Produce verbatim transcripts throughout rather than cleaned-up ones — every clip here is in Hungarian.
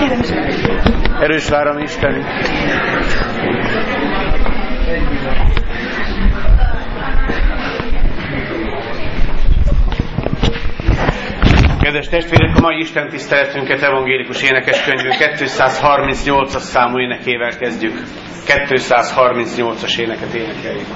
Erős váram Istenünk! Kedves testvérek, a mai Isten tiszteletünket evangélikus énekeskönyvünk kétszázharmincnyolcas számú énekével kezdjük. kétszázharmincnyolcas éneket énekeljük.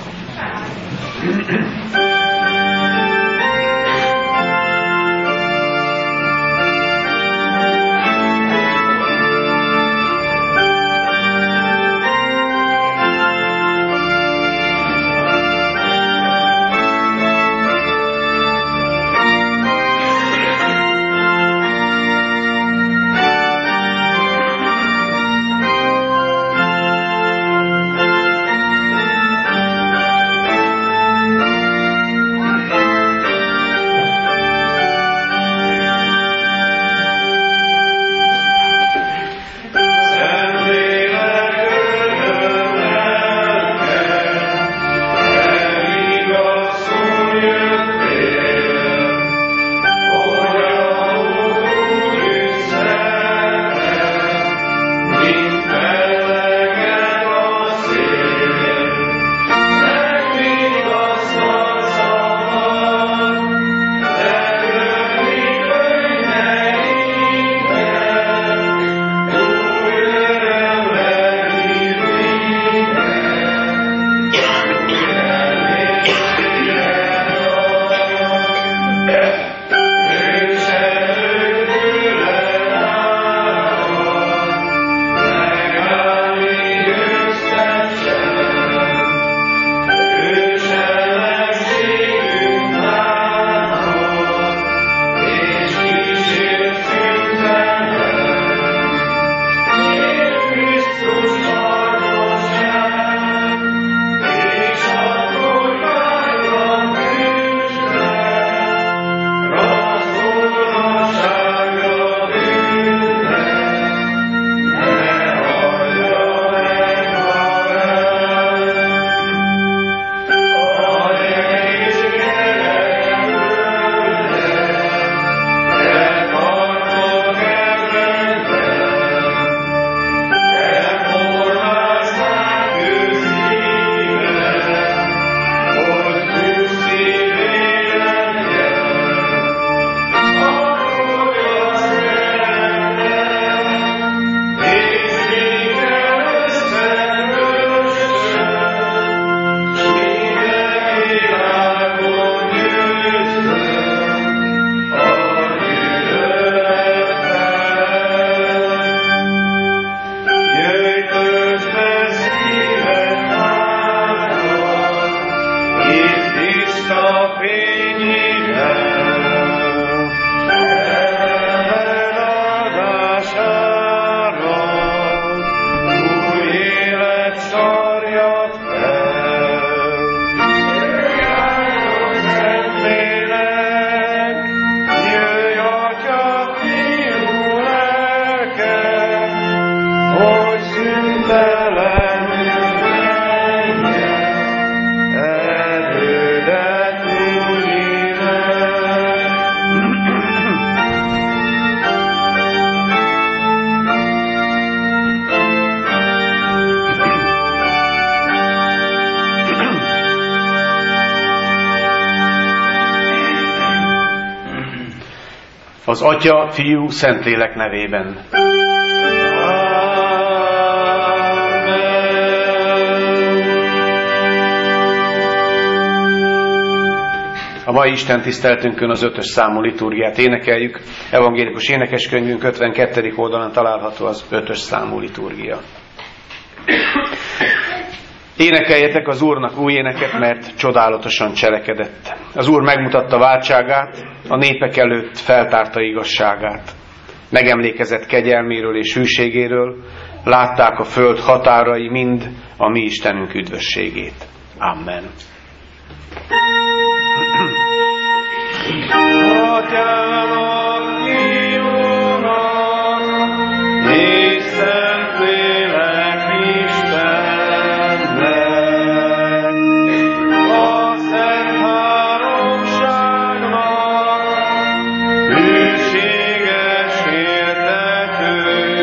Az Atya, Fiú, Szentlélek nevében. A mai Isten tiszteletünkön az ötös számú liturgiát énekeljük. Evangélikus énekeskönyvünk ötvenkettedik oldalon található az ötös számú liturgia. Énekeljetek az Úrnak új éneket, mert csodálatosan cselekedett. Az Úr megmutatta váltságát, a népek előtt feltárta igazságát. Megemlékezett kegyelméről és hűségéről, látták a föld határai mind a mi Istenünk üdvösségét. Amen. Atyának, Fiúnak, és Szentlélek Istennek, a Szent Háromságnak, hűséges értető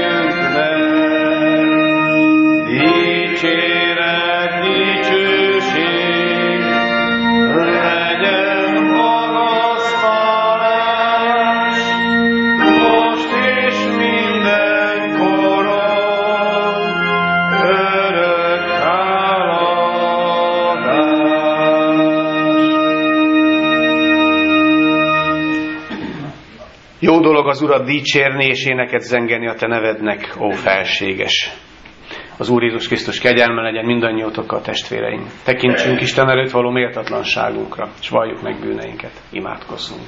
dolog az Urat dicsérni, és éneket zengeni a te nevednek, ó felséges. Az Úr Jézus Krisztus kegyelme legyen mindannyiótokkal, testvéreim. Tekintsünk Isten előtt való méltatlanságunkra, és valljuk meg bűneinket. Imádkozzunk.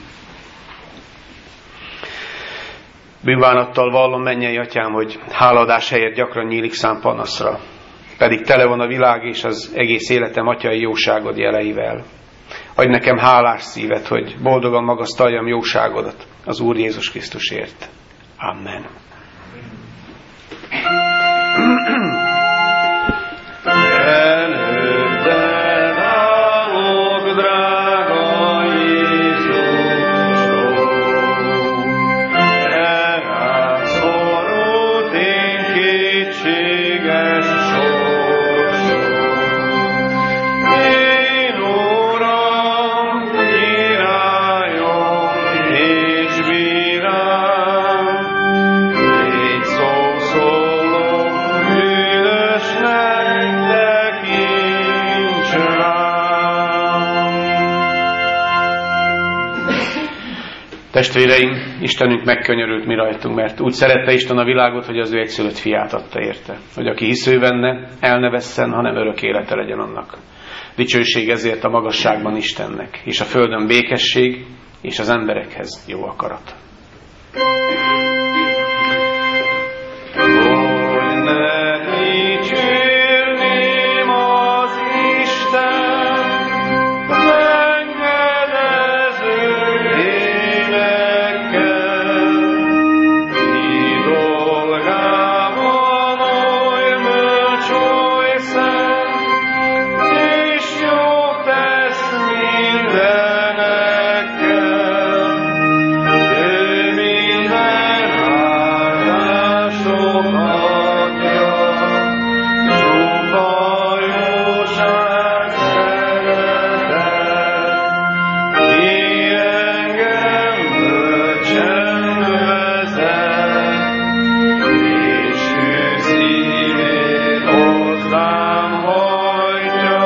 Bűnbánattal vallom, mennyei atyám, hogy hálaadás helyett gyakran nyílik szám panaszra. Pedig tele van a világ és az egész életem atyai jóságod jeleivel. Adj nekem hálás szívet, hogy boldogan magasztaljam jóságodat az Úr Jézus Krisztusért. Amen. Előtted állok, drága Jézusom, erád szorult én kétséges sorsom. Én Uram, királyom és bírám, légy szó szóló bűnösnek, tekints rám. Testvéreim, Istenünk megkönyörült mi rajtunk, mert úgy szerette Isten a világot, hogy az ő egyszülött fiát adta érte, hogy aki hisző benne, el ne vesszen, hanem örök élete legyen annak. Dicsőség ezért a magasságban Istennek, és a földön békesség, és az emberekhez jó akarat. Hogy ne dicsérném az Isten szenvedező énekkel, mi dolgában oly bölcs, oly szent, és jót tesz mindenekkel. Ő minden áldások adja, csupa jóság, szeretet, ki engem bölcsen vezet, és ő szívét hozzám hajtja,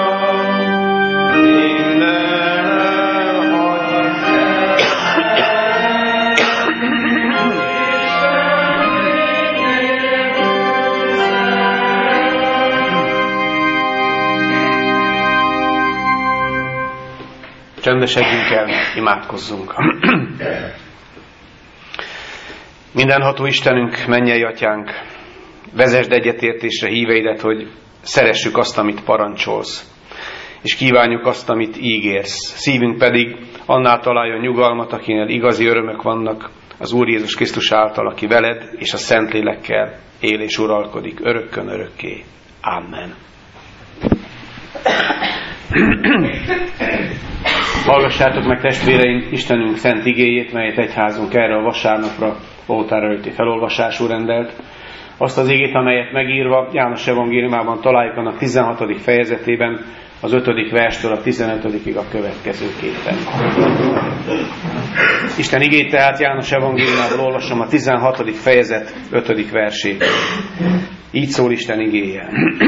minden elhagy Csendesedjünk el, imádkozzunk. Mindenható Istenünk, mennyei atyánk, vezesd egyetértésre híveidet, hogy szeressük azt, amit parancsolsz, és kívánjuk azt, amit ígérsz. Szívünk pedig annál találjon nyugalmat, akinél igazi örömök vannak, az Úr Jézus Krisztus által, aki veled és a Szentlélekkel él és uralkodik örökkön örökké. Amen. Hallgassátok meg, testvéreim, Istenünk szent igéjét, melyet egyházunk erre a vasárnapra oltár előtti felolvasású rendelt. Azt az igét, amelyet megírva János evangéliumában találjuk annak tizenhatodik fejezetében, az ötödik verstől a tizenötödikig a következőképpen. Isten igét tehát János evangéliumából olvasom a tizenhatodik fejezet ötödik versét. Így szól Isten igéje.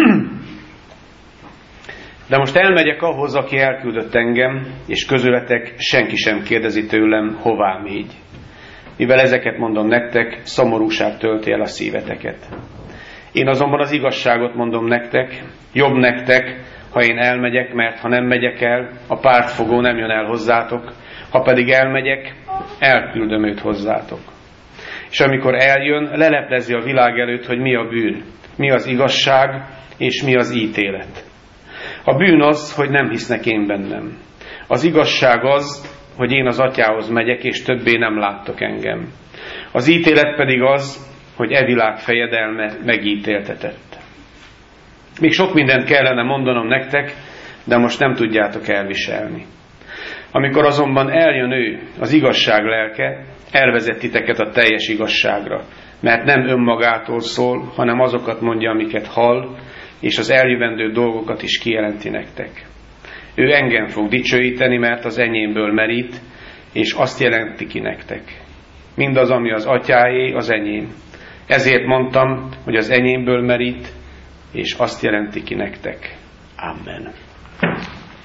De most elmegyek ahhoz, aki elküldött engem, és közületek senki sem kérdezi tőlem, hová mégy. Mivel ezeket mondom nektek, szomorúság tölti el a szíveteket. Én azonban az igazságot mondom nektek, jobb nektek, ha én elmegyek, mert ha nem megyek el, a pártfogó nem jön el hozzátok, ha pedig elmegyek, elküldöm őt hozzátok. És amikor eljön, leleplezi a világ előtt, hogy mi a bűn, mi az igazság, és mi az ítélet. A bűn az, hogy nem hisznek én bennem. Az igazság az, hogy én az atyához megyek, és többé nem láttok engem. Az ítélet pedig az, hogy e világ fejedelme megítéltetett. Még sok mindent kellene mondanom nektek, de most nem tudjátok elviselni. Amikor azonban eljön ő, az igazság lelke, elvezet titeket a teljes igazságra, mert nem önmagától szól, hanem azokat mondja, amiket hall, és az eljövendő dolgokat is kijelenti nektek. Ő engem fog dicsőíteni, mert az enyémből merít, és azt jelenti ki nektek. Mindaz, ami az atyáé, az enyém. Ezért mondtam, hogy az enyémből merít, és azt jelenti ki nektek. Amen.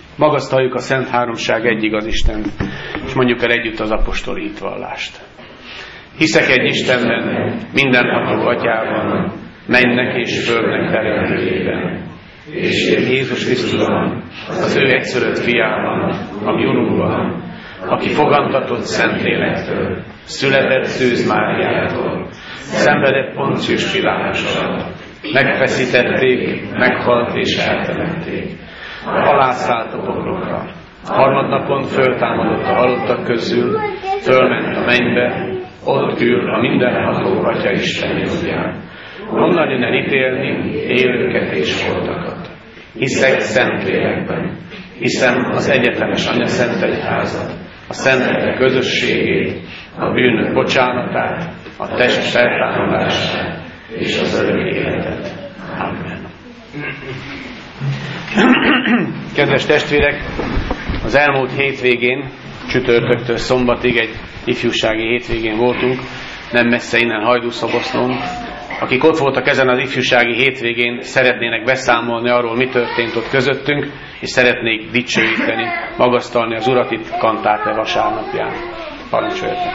Magasztaljuk a Szent Háromság egy igaz Istent, és mondjuk el együtt az apostoli hitvallást. Hiszek egy Istenben, mindenható Atyában, mennek és földnek teremtőjében, és Jézus Krisztusban, az ő egyszülött fiában, a mi Urunkban, aki fogantatott Szentlélektől, született Szűz Máriától, szenvedett Poncius Pilátussal, megfeszítették, meghalt és eltemették, alászállt a poklokra, harmadnapon föltámadott a halottak közül, fölment a mennybe, ott ül a mindenható Atya Isten jobbján. Onnan jön elítélni élőket és holtakat. Hiszek Szentlélekben, hiszem az egyetemes Anya Szent Egyházat, a szentek közösségét, a bűnök bocsánatát, a test feltámadását és az örök életet. Amen. Kedves testvérek, az elmúlt hétvégén, csütörtöktől szombatig egy ifjúsági hétvégén voltunk, nem messze innen Hajdúszoboszlón. Akik ott voltak ezen az ifjúsági hétvégén, szeretnének beszámolni arról, mi történt ott közöttünk, és szeretnék dicsőíteni, magasztalni az Urat itt kantáte vasárnapján. Parancsoljatok!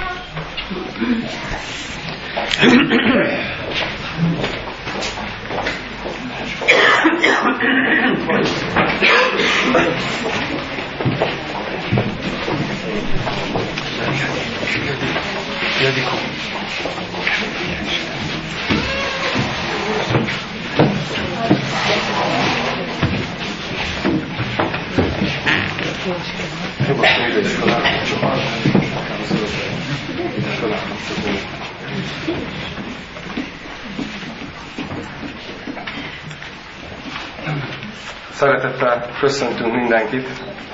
Szeretettel köszöntünk mindenkit.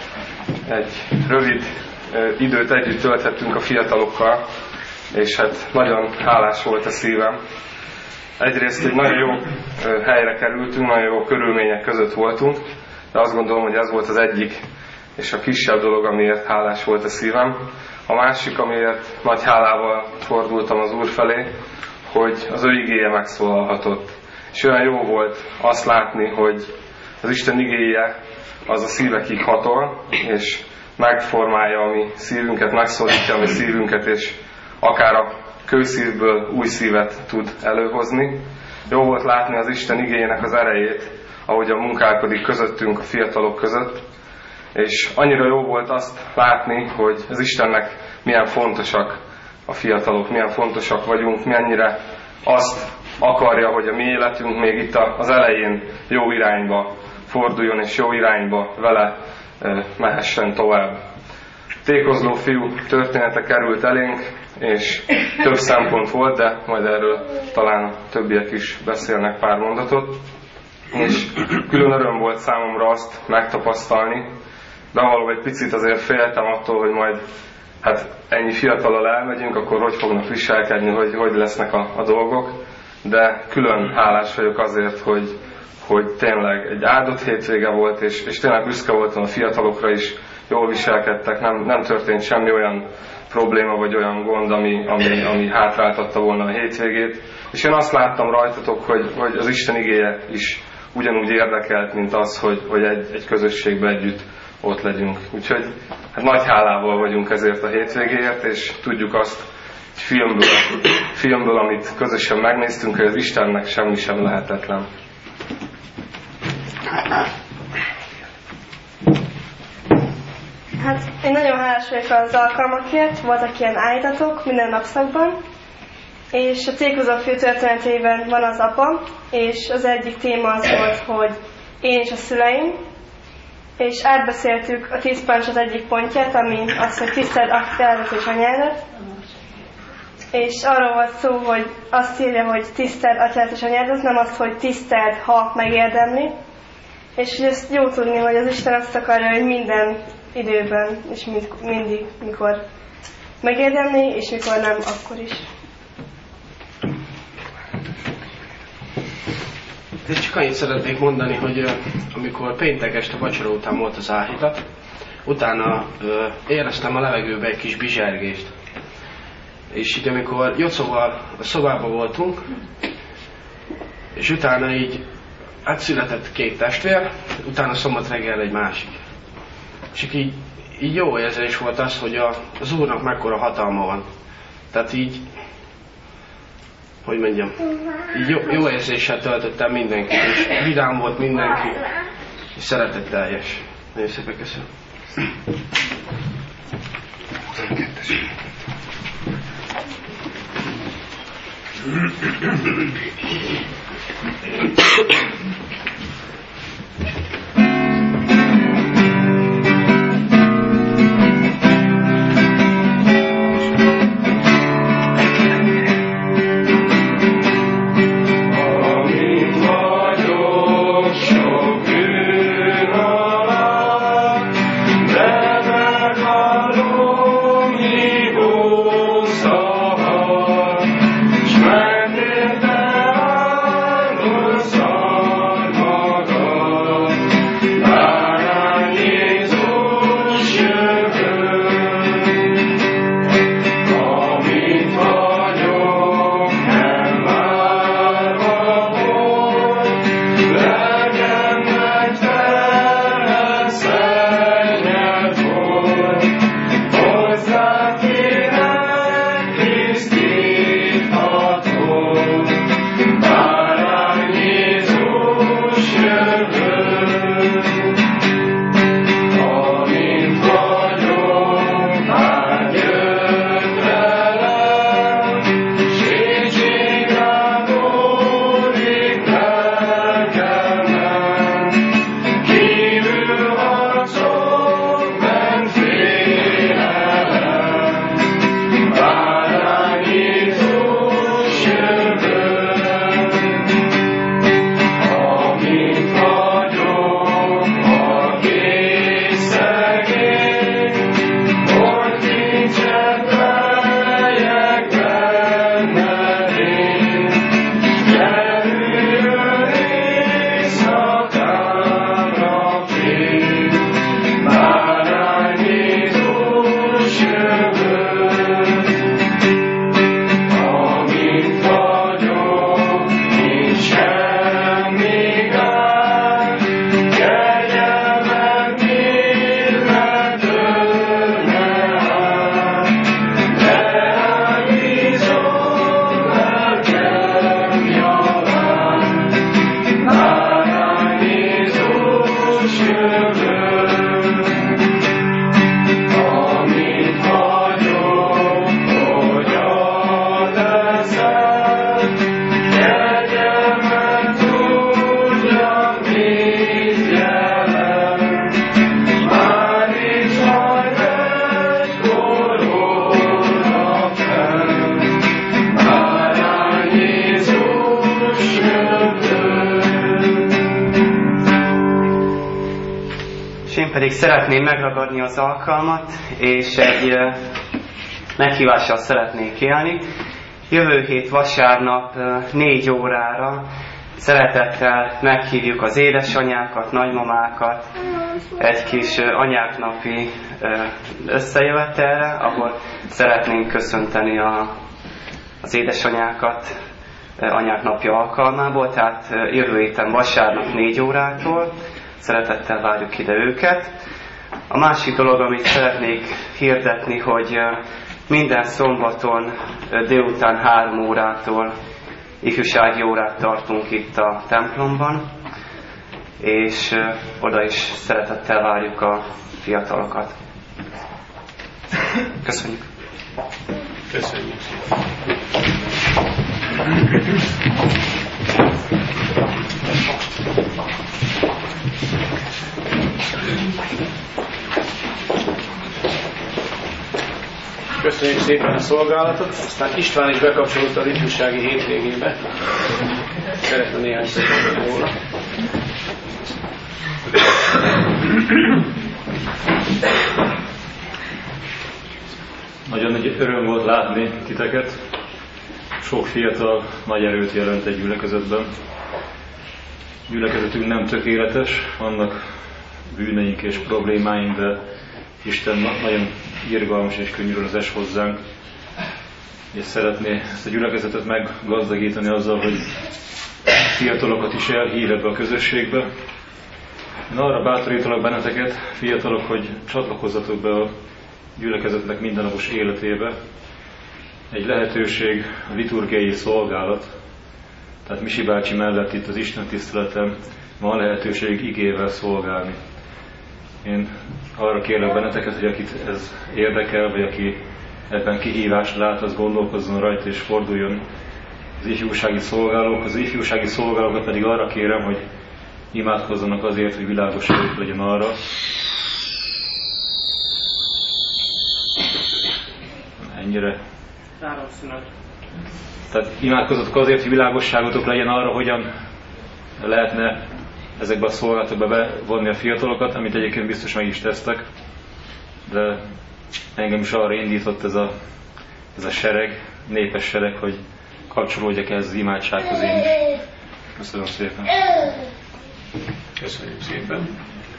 Egy rövid időt együtt tölthettünk a fiatalokkal, és hát nagyon hálás volt a szívem. Egyrészt egy nagyon jó helyre kerültünk, nagyon jó körülmények között voltunk, de azt gondolom, hogy ez volt az egyik és a kisebb dolog, amiért hálás volt a szívem. A másik, amiért nagy hálával fordultam az Úr felé, hogy az ő igéje megszólalhatott. És olyan jó volt azt látni, hogy az Isten igéje az a szívekig hatol, és megformálja a mi szívünket, megszólítja a mi szívünket, és akár a kőszívből új szívet tud előhozni. Jó volt látni az Isten igéjének az erejét, ahogyan munkálkodik közöttünk, a fiatalok között, és annyira jó volt azt látni, hogy az Istennek milyen fontosak a fiatalok, milyen fontosak vagyunk, mennyire azt akarja, hogy a mi életünk még itt az elején jó irányba forduljon, és jó irányba vele mehessen tovább. Tékozló fiú története került elénk, és több szempont volt, de majd erről talán többiek is beszélnek pár mondatot. És külön öröm volt számomra azt megtapasztalni, bevallom, egy picit azért féltem attól, hogy majd hát ennyi fiatallal elmegyünk, akkor hogy fognak viselkedni, hogy, hogy lesznek a, a dolgok, de külön hálás vagyok azért, hogy, hogy tényleg egy áldott hétvége volt, és, és tényleg büszke voltam a fiatalokra is, jól viselkedtek, nem, nem történt semmi olyan probléma vagy olyan gond, ami, ami, ami hátráltatta volna a hétvégét, és én azt láttam rajtatok, hogy, hogy az Isten igéje is ugyanúgy érdekelt, mint az, hogy, hogy egy, egy közösségben együtt ott legyünk. Úgyhogy hát nagy hálával vagyunk ezért a hétvégéért, és tudjuk azt egy filmből, filmből, amit közösen megnéztünk, hogy az Istennek semmi sem lehetetlen. Hát én nagyon hálás vagyok az alkalmakért, voltak ilyen állítatok minden napszakban, és a Tékozló fiú történetében van az apa, és az egyik téma az volt, hogy én és a szüleim, és átbeszéltük a tíz parancsot egyik pontját, ami az, hogy tiszteld atyádat és anyádat, és arról volt szó, hogy azt írja, hogy tiszteld atyádat és anyádat, nem azt, hogy tiszteld, ha megérdemli, és hogy ezt jó tudni, hogy az Isten azt akarja, hogy minden időben, és mind, mindig, mikor megérdemli, és mikor nem, akkor is. De csak annyit szeretnék mondani, hogy uh, amikor péntek este vacsora után volt az áhítat, utána uh, éreztem a levegőbe egy kis bizsergést. És így amikor Jocóval a szobában voltunk, és utána így átszületett két testvér, utána szombat reggel egy másik. És így, így jó érzés volt az, hogy a, az Úrnak mekkora hatalma van. Tehát így hogy mondjam, jó, jó érzéssel töltöttem mindenkit, és vidám volt mindenki, és szeretetteljes. Nagyon szépen köszönöm. Pedig szeretném megragadni az alkalmat, és egy meghívással szeretnék élni. Jövő hét vasárnap négy órára szeretettel meghívjuk az édesanyákat, nagymamákat egy kis anyáknapi összejövetelre, ahol szeretnénk köszönteni a, az édesanyákat anyák napja alkalmából, tehát jövő héten vasárnap négy órától. Szeretettel várjuk ide őket. A másik dolog, amit szeretnék hirdetni, hogy minden szombaton délután három órától ifjúsági órát tartunk itt a templomban, és oda is szeretettel várjuk a fiatalokat. Köszönjük! Köszönjük! Köszönjük szépen a szolgálatot, aztán István is bekapcsolódott az ifjúsági hétvégébe. Szeretne néhány szót róla. Nagyon nagy öröm volt látni titeket. Sok fiatal nagy erőt jelent egy gyülekezetben. Gyülekezetünk nem tökéletes, vannak bűneink és problémáink, de Isten nagyon irgalmas és könyörülőzes hozzánk, és szeretné ezt a gyülekezetet meggazdagítani azzal, hogy fiatalokat is elhív ebbe a közösségbe. Én arra bátorítalak benneteket, fiatalok, hogy csatlakozzatok be a gyülekezetnek mindennapos életébe, egy lehetőség a liturgiai szolgálat. Tehát Misi bácsi mellett itt az Isten tiszteleten van lehetőség igével szolgálni. Én arra kérlek benneteket, hogy akit ez érdekel, vagy aki ebben kihívást lát, az gondolkozzon rajta és forduljon az ifjúsági szolgálókhoz. Az ifjúsági szolgálókat pedig arra kérem, hogy imádkozzanak azért, hogy világosságuk legyen arra, ennyire. Tehát imádkozzatok azért, hogy világosságotok legyen arra, hogyan lehetne ezekbe a szolgálatokba bevonni a fiatalokat, amit egyébként biztos meg is tesztek, de engem is arra indított ez a, ez a sereg, népes sereg, hogy kapcsolódjak ehhez az imádsághoz én is. Köszönöm szépen. Köszönjük szépen.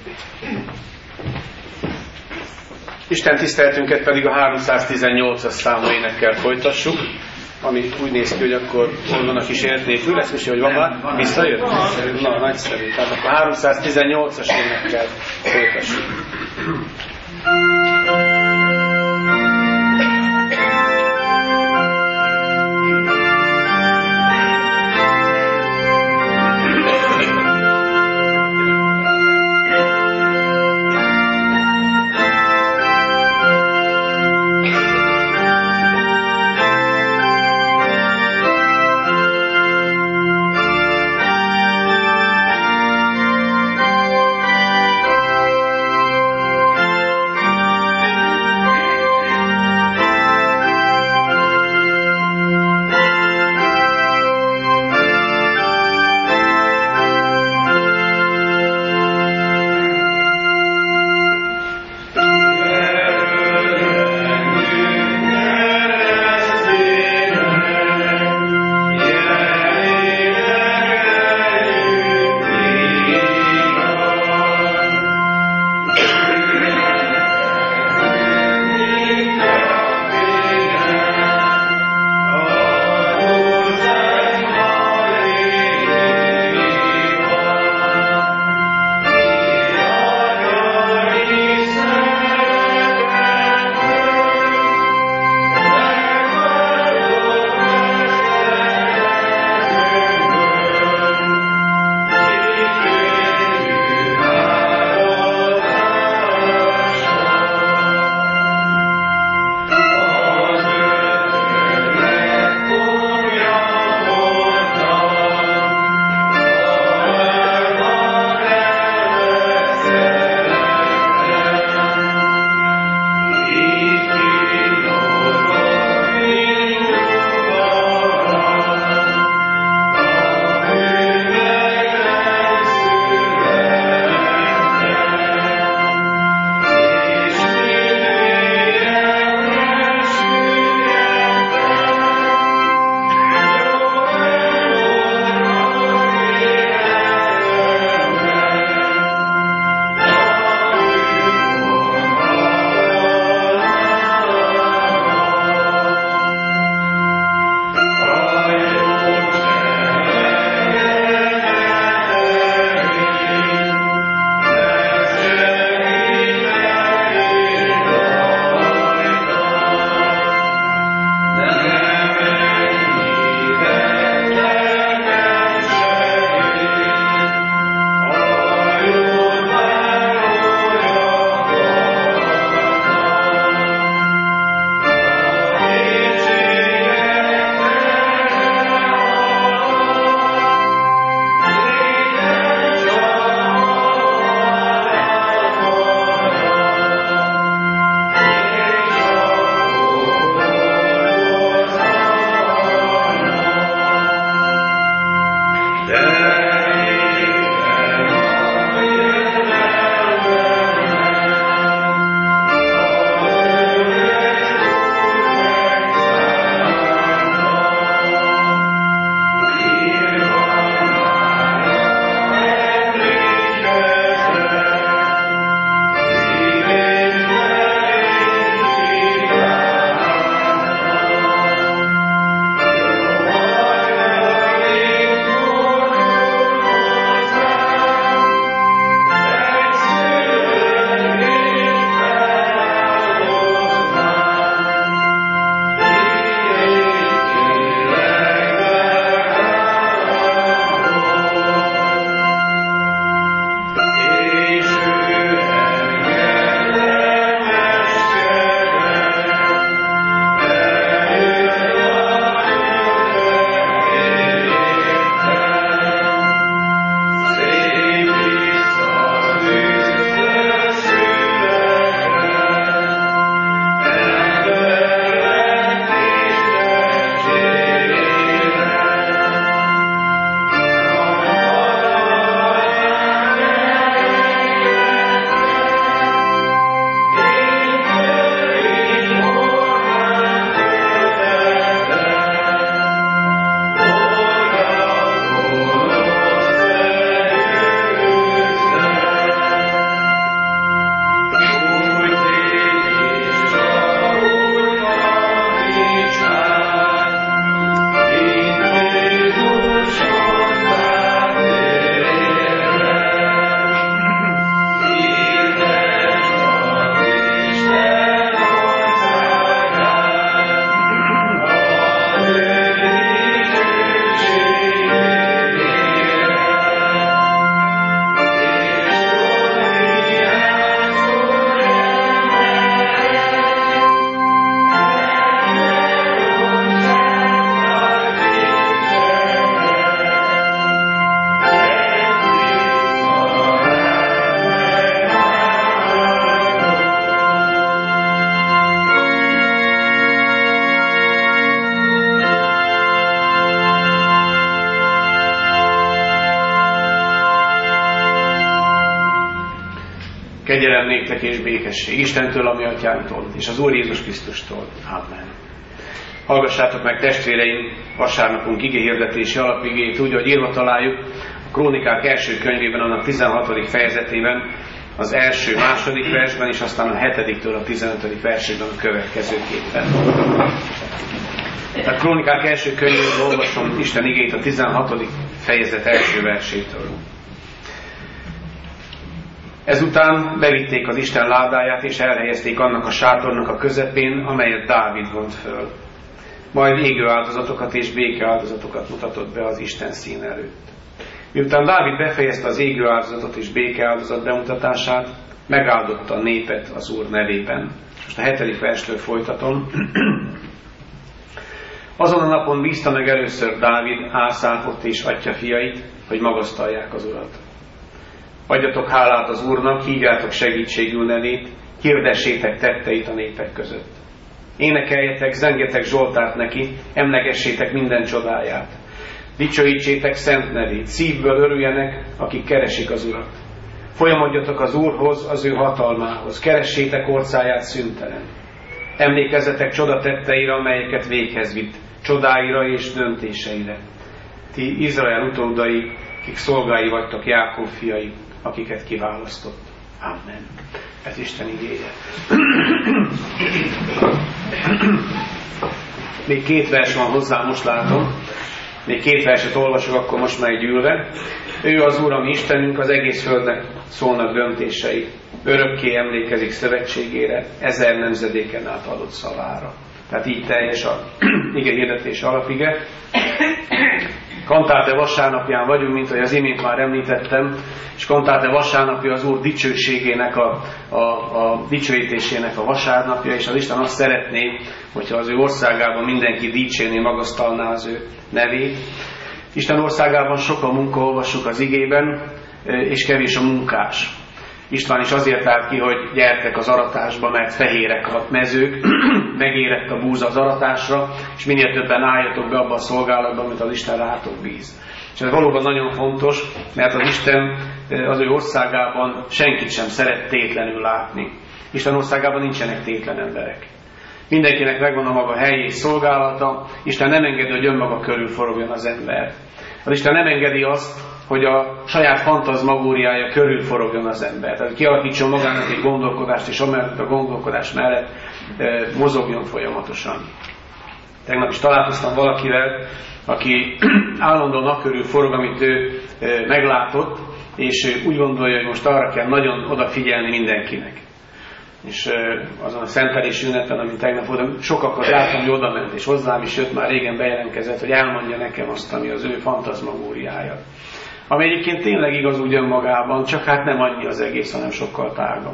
Isten tiszteletünket pedig a háromszáztizennyolcas számú énekkel folytassuk, ami úgy néz ki, hogy akkor onnan is ért nélkül lesz, és hogy van már? Visszajött? Na, nagyszerű. Tehát akkor a háromszáztizennyolcas énekkel folytassuk. Thank you. Kegyelem néktek és békesség Istentől, a mi atyánktól, és az Úr Jézus Krisztustól. Amen. Hallgassátok meg, testvéreim, vasárnapunk igéhirdetési alapigéjét úgy, hogy írva találjuk a Krónikák első könyvében, annak tizenhatodik fejezetében, az első, második versben, és aztán a hetediktől a tizenötödik versében a következőképpen. Tehát Krónikák első könyvében olvasom Isten igéjét a tizenhatodik fejezet első versétől. Ezután bevitték az Isten ládáját, és elhelyezték annak a sátornak a közepén, amelyet Dávid vont föl. Majd égő áldozatokat és béke áldozatokat mutatott be az Isten szín előtt. Miután Dávid befejezte az égő áldozatot és béke áldozat bemutatását, megáldotta a népet az Úr nevében. Most a hetedik verstől folytatom. Azon a napon bízta meg először Dávid Ászáfot és atya fiait, hogy magasztalják az Urat. Adjatok hálát az Úrnak, hívjátok segítségül nevét, hirdessétek tetteit a népek között. Énekeljetek, zengjetek Zsoltárt neki, emlegessétek minden csodáját. Dicsőítsétek szent nevét, szívből örüljenek, akik keresik az Urat. Folyamodjatok az Úrhoz, az ő hatalmához, keressétek orcáját szüntelen. Emlékezzetek csodatetteire, amelyeket véghez vitt, csodáira és döntéseire. Ti Izrael utódai, akik szolgái vagytok, Jákob fiai, akiket kiválasztott. Amen. Ez Isten igéje. Még két vers van hozzá, most látom. Még két verset olvasok, akkor most már gyűlve. Ő az Úr, ami Istenünk, az egész földnek szólnak döntései. Örökké emlékezik szövetségére, ezer nemzedéken át adott szavára. Tehát így teljes a ige hirdetés alapige. Kantáte vasárnapján vagyunk, mint ahogy az imént már említettem, és Kantáte vasárnapja az Úr dicsőségének, a, a, a dicsőítésének a vasárnapja, és az Isten azt szeretné, hogyha az ő országában mindenki dicsérné, magasztalná az ő nevét. Isten országában sok a munka, olvassuk az igében, és kevés a munkás. István is azért állt ki, hogy gyertek az aratásba, mert fehérek a mezők, megérett a búza az aratásra, és minél többen álljatok be abba a szolgálatba, amit az Isten rátok bíz. És ez valóban nagyon fontos, mert az Isten az ő országában senkit sem szeret tétlenül látni. Isten országában nincsenek tétlen emberek. Mindenkinek megvan a maga helyi és szolgálata, Isten nem engedi, hogy önmaga körül forogjon az ember. Az Isten nem engedi azt, hogy a saját fantazmagóriája körül forogjon az ember. Tehát kialakítson magának egy gondolkodást, és amellett a gondolkodás mellett e, mozogjon folyamatosan. Tegnap is találkoztam valakivel, aki állandóan a körül forog, amit ő e, meglátott, és ő úgy gondolja, hogy most arra kell nagyon odafigyelni mindenkinek. És e, azon a szentelés ünnepen, amit tegnap voltam, sokakat láttam, hogy oda ment, és hozzám is jött, már régen bejelentkezett, hogy elmondja nekem azt, ami az ő fantazmagóriája. Ami egyébként tényleg igaz úgy önmagában, csak hát nem annyi az egész, hanem sokkal tágabb.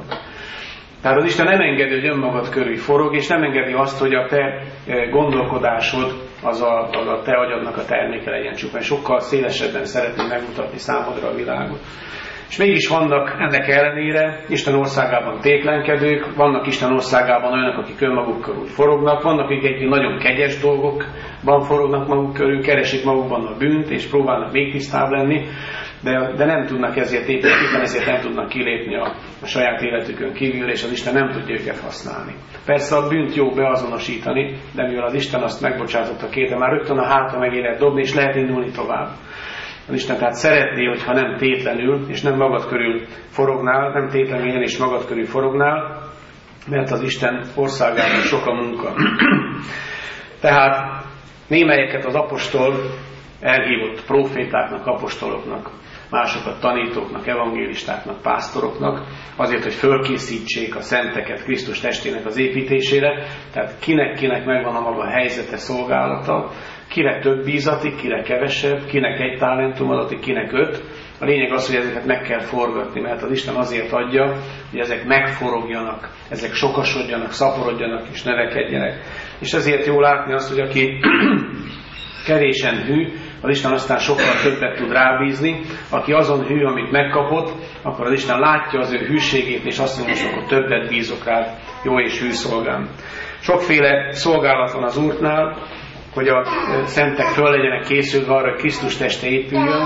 Tehát az Isten nem engedi, hogy önmagad körül forog, és nem engedi azt, hogy a te gondolkodásod az a, az a te agyadnak a terméke legyen csupán. Sokkal szélesebben szeretné megmutatni számodra a világot. És mégis vannak ennek ellenére Isten országában tétlenkedők, vannak Isten országában olyanok, akik önmaguk körül forognak, vannak, akik egyébként nagyon kegyes dolgokban forognak maguk körül, keresik magukban a bűnt, és próbálnak még tisztább lenni, de, de nem tudnak ezért építeni, ezért nem tudnak kilépni a, a saját életükön kívül, és az Isten nem tudja őket használni. Persze a bűnt jó beazonosítani, de mivel az Isten azt megbocsátotta kétre, már rögtön a háta meg lehet dobni, és lehet indulni tovább. Az Isten tehát szeretné, hogyha nem tétlenül, és nem magad körül forognál, nem tétlenül ilyen és magad körül forognál, mert az Isten országában sok a munka. Tehát némelyeket az apostol elhívott profétáknak, apostoloknak, másokat tanítóknak, evangélistáknak, pásztoroknak, azért, hogy fölkészítsék a szenteket Krisztus testének az építésére, tehát kinek-kinek megvan a maga helyzete, szolgálata, kire több bízatik, kire kevesebb, kinek egy talentum adatik, kinek öt. A lényeg az, hogy ezeket meg kell forgatni, mert az Isten azért adja, hogy ezek megforogjanak, ezek sokasodjanak, szaporodjanak és növekedjenek. És ezért jó látni azt, hogy aki kevésen hű, az Isten aztán sokkal többet tud rábízni. Aki azon hű, amit megkapott, akkor az Isten látja az ő hűségét, és azt mondja, hogy akkor többet bízok rá, jó és hű szolgám. Sokféle szolgálat van az Úrnál, hogy a szentek föl legyenek készülve arra, hogy Krisztus teste épüljön,